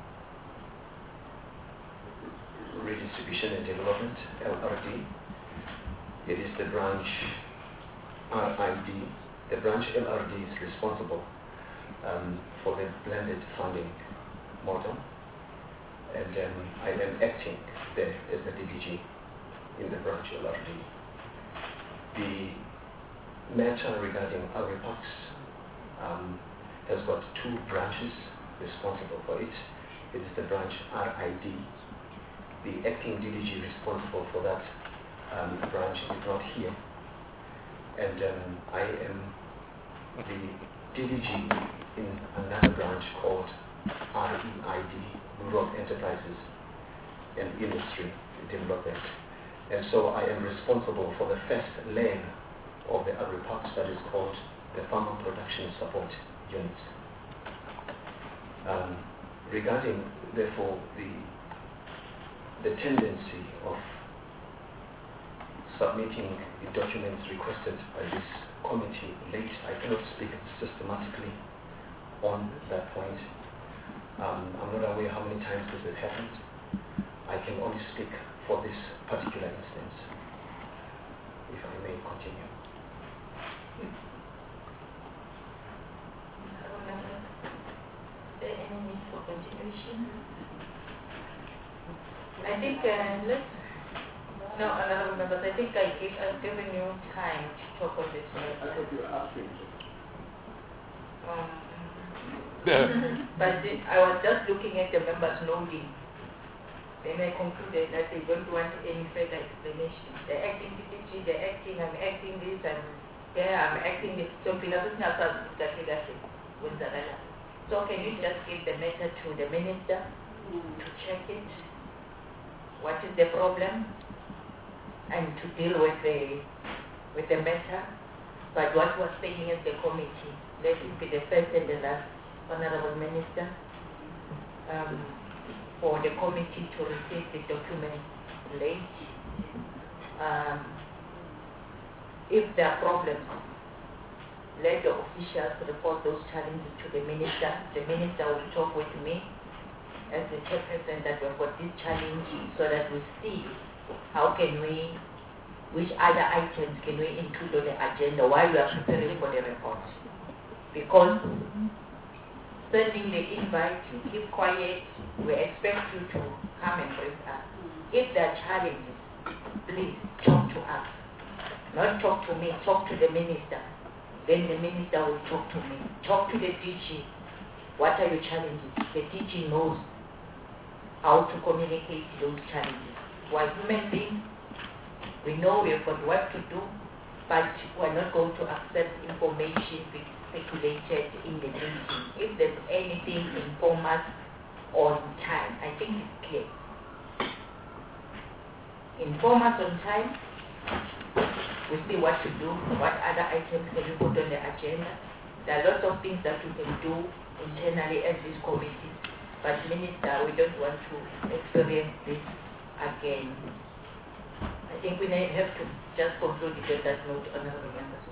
Redistribution and Development, L R D. It is the branch R I D. The branch L R D is responsible um, for the blended funding model, and um, I am acting there as the D D G in the branch L R D. The matter regarding agri-parks um, has got two branches responsible for it. It is the branch R I D. The acting D D G responsible for that Um, branch is not here, and um, I am the D D G in another branch called R E I D, Rural Enterprises and Industry Development, and so I am responsible for the first leg of the agri-parks that is called the Farmer Production Support Units. Um, regarding, therefore, the the tendency of submitting the documents requested by this committee late, I cannot speak systematically on that point. Um, I'm not aware how many times this has happened. I can only speak for this particular instance. If I may continue. Is there any need for continuation? I think uh, let's No, honorable members, I think I give, I've given you time to talk on this one. I thought you were asking. Um, but it, I was just looking at the members' loading. Then I concluded that they don't want any further explanation. They're acting D D G, they're acting, I'm acting this, I'm there, I'm acting this. So, so can you just give the matter to the minister to check it? What is the problem? And to deal with the with the matter. But what was saying as the committee, let it be the first and the last, Honorable Minister, um, for the committee to receive the document late. Um, if there are problems, let the officials report those challenges to the minister. The minister will talk with me as the chairperson that we've got this challenge so that we see how can we, which other items can we include on the agenda while we are preparing for the report? Because sending the invite, you keep quiet, we expect you to come and brief us. If there are challenges, please talk to us. Not talk to me, talk to the minister. Then the minister will talk to me. Talk to the D G. What are your challenges? The D G knows how to communicate those challenges. We're human beings, we know we've got what to do, but we're not going to accept information speculated in the meeting. If there's anything, inform us on time. I think it's clear. Inform us on time, we see what to do, what other items can we put on the agenda. There are lots of things that we can do internally as this committee But Minister, we don't want to experience this again. I think we may have to just conclude it on that note, honorable members.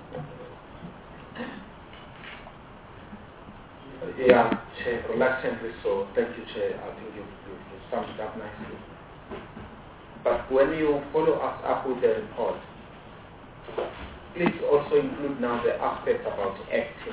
Yeah, Chair, reluctantly so. Thank you, Chair. I think you, you, you summed it up nicely. But when you follow us up with the report, please also include now the aspect about acting.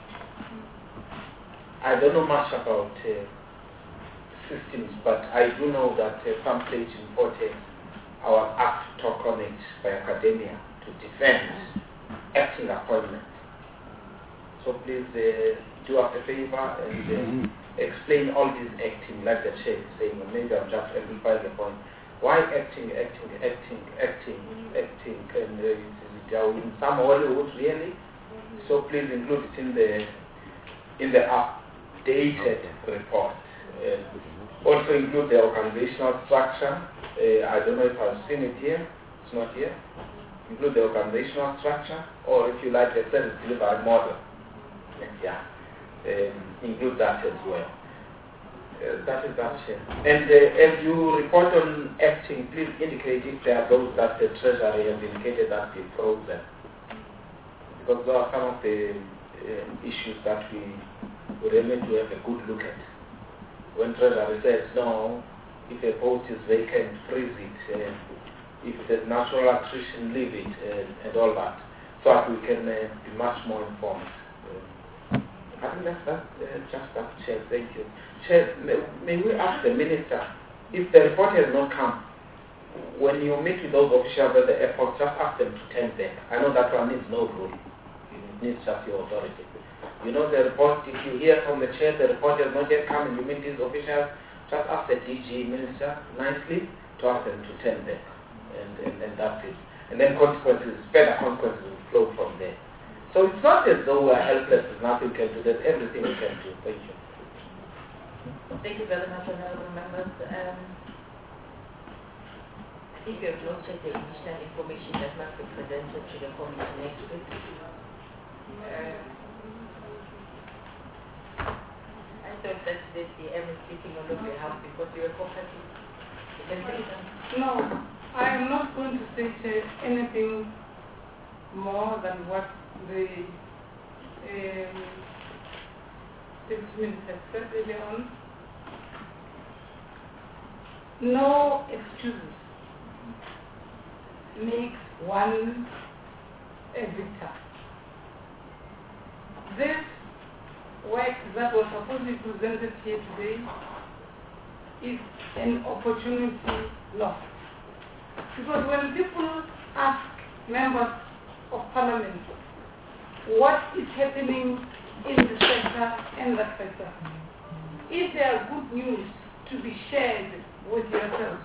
I don't know much about uh, systems, but I do know that uh, some stage imported our act talk on it by academia to defend acting appointments. So please uh, do us a favor and uh, mm-hmm. explain all these acting, like the chair is saying, or maybe I'm just amplifying the point. Why acting, acting, acting, acting, acting, and uh, are we in some Hollywood really? So please include it in the in the updated report. Uh, also include the organizational structure. Uh, I don't know if I've seen it here. It's not here. Include the organizational structure, or if you like, the service delivery model. Yeah, um, include that as well. Uh, that is that. And uh, as you report on acting, please indicate if there are those that the Treasury has indicated that be frozen. Because those are some of the uh, issues that we would really to have a good look at. When Treasury says no, if a post is vacant, freeze it. Uh, if there's natural attrition, leave it, uh, and all that, so that we can uh, be much more informed. Uh, I think that's that, uh, just that, Chair. Thank you. Chair, may, may we ask the Minister, if the report has not come, when you meet with those officials at the airport, just ask them to turn back. I know that one needs no rule. It needs just your authority. You know the report, if you hear from the Chair, the report has not yet come and you meet these officials, just ask the D G Minister nicely to ask them to turn back. And, and, and that's it. And then consequences, better consequences will flow from there. So it's not as though we're helpless, there's nothing we can do, there's everything we can do. Thank you. Thank you very much, honorable members. Um, I think we have noted the initial information that must be presented to the committee next week. Uh, I thought that the D M is speaking on your behalf because you were cooperative. You can say something. No. I am not going to say anything more than what the um, Deputy Minister said earlier on. No excuses makes one a victor. This work that was supposed to be presented here today is an opportunity lost. Because when people ask members of parliament what is happening in the sector and that sector, if there are good news to be shared with yourselves,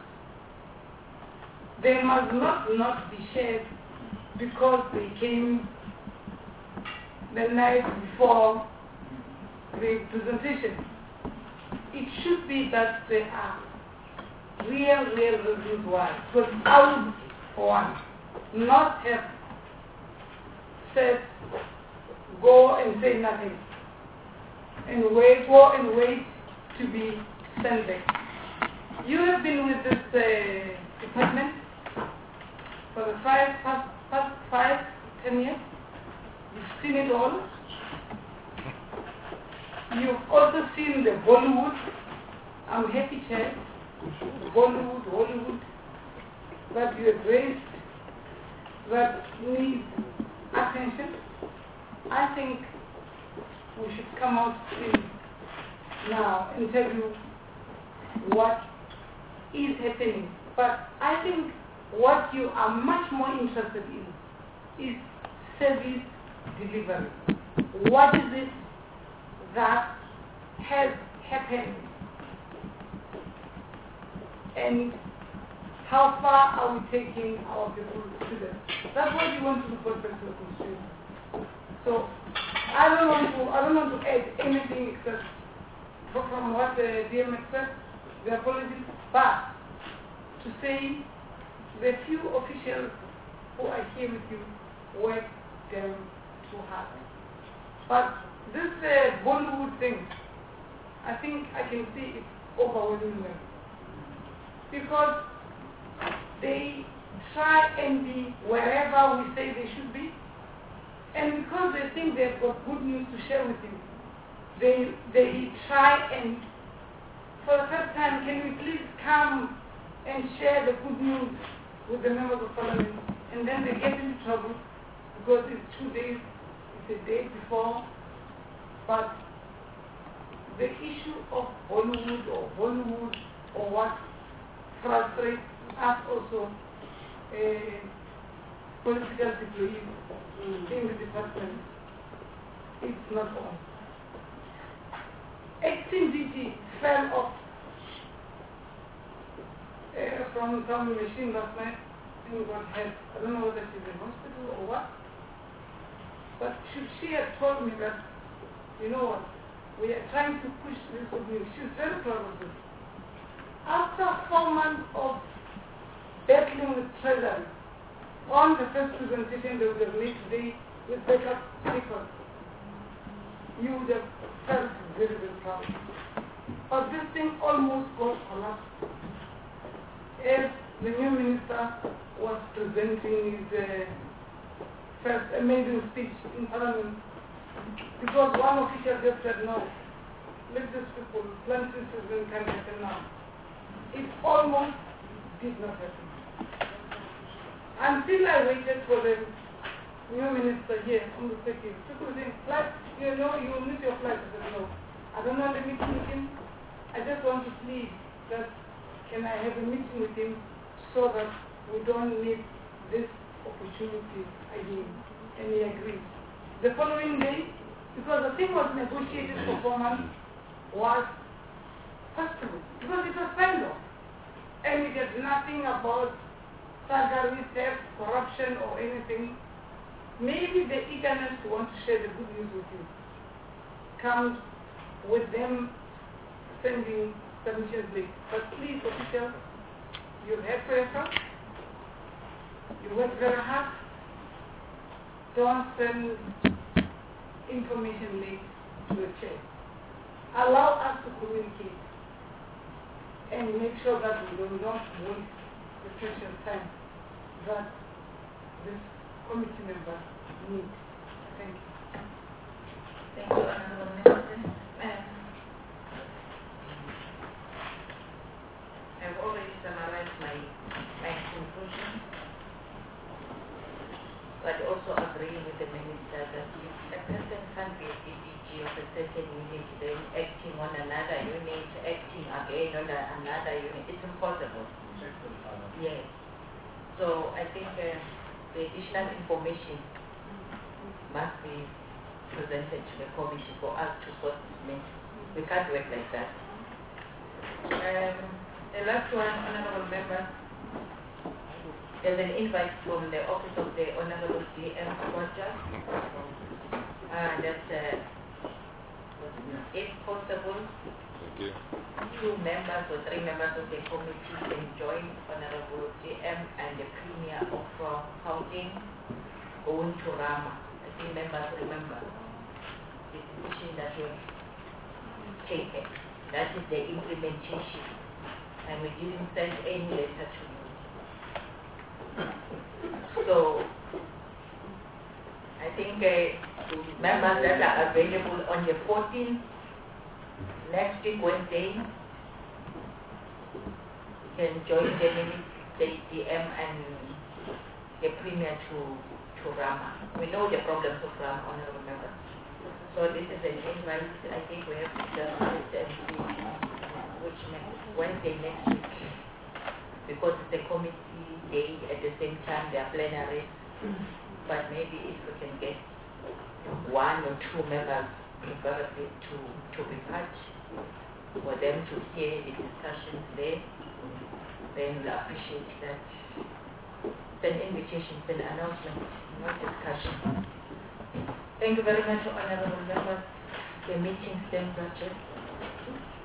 they must not not be shared because they came the night before the presentation. It should be that they are real, real reasons why. Because I would, for one, not have said, go and say nothing, and wait, go and wait to be sent back. You have been with this uh, department for the five, past, past five, ten years. You've seen it all. You've also seen the Bollywood. I'm happy, Chair. Bollywood, Hollywood, that you have raised, that needs attention. I think we should come out clean now and tell you what is happening. But I think what you are much more interested in is service delivery. What is it that has happened? And how far are we taking our people to them? That's what we want to report back to the constitution. So I don't want to I don't want to add anything except from what the D M said, their policies, but to say the few officials who are here with you work them too hard. But this uh, Bollywood thing, I think I can see it's overwhelming them. Because they try and be wherever we say they should be. And because they think they've got good news to share with you, they, they try and, for the first time, can we please come and share the good news with the members of parliament? And then they get into trouble because it's two days, it's a day before. But the issue of Bollywood or Bollywood or what frustrates us also, uh, political employees in the department, it's not on. Acting D G fell off uh, from some machine last night and got help. I don't know whether she's in hospital or what. But should she have told me that, you know what, we are trying to push this good news, she's very proud of this. After four months of battling with treasury, on the first presentation they would have made today with backup speakers, you would have felt very, very proud. But this thing almost got collapsed. As the new minister was presenting his uh, first amazing speech in Parliament, because one official just said, no, let these people, planting season can happen now. It almost did not happen. Until I waited for the new minister here on the circuit. People saying, flight, you know, you will miss your flight. I said, no, I don't want a meeting with him. I just want to plead that can I have a meeting with him so that we don't miss this opportunity again. And he agreed. The following day, because the thing was negotiated for four months, was possible. Because it was signed off. And we did nothing about salary, theft, corruption, or anything. Maybe the eagerness to want to share the good news with you comes with them sending submissions late. But please, officials, you have for yourself. You work very hard. Don't send information late to the chair. Allow us to communicate and make sure that we do not waste the precious time that this committee members need. Thank you. Thank you, Honorable Minister. Madam, I've already summarized my, my conclusion, but also agreeing with the Minister that if a person can't be a D D G of a certain unit, then acting on another unit, acting again on a, another unit, it's impossible. Yes. So I think uh, the additional information must be presented to the committee for us to sort this matter. We can't work like that. Um, the last one, Honorable Members, there's an invite from the Office of the Honorable D M Squadja, uh, that uh, if possible, two members or three members of the committee can join Honorable D M and the Premier of uh, Gauteng going to Rama. I think members remember the decision that was taken. That is the implementation. And we didn't send any letter to you. So, I think uh, members that are available on the fourteenth, next week Wednesday, can join the, the D M and the Premier to, to Rama. We know the problems of Rama, Honorable Members. So this is an invite. I think we have to just wait and see which next, Wednesday next week. Because it's a committee day at the same time, they are plenaries. But maybe if we can get one or two members, preferably to, to be part, for them to hear the discussions there, then we'll appreciate that. It's an invitation, it's an announcement, not discussion. Thank you very much, Honorable Members. The meeting stands adjourned.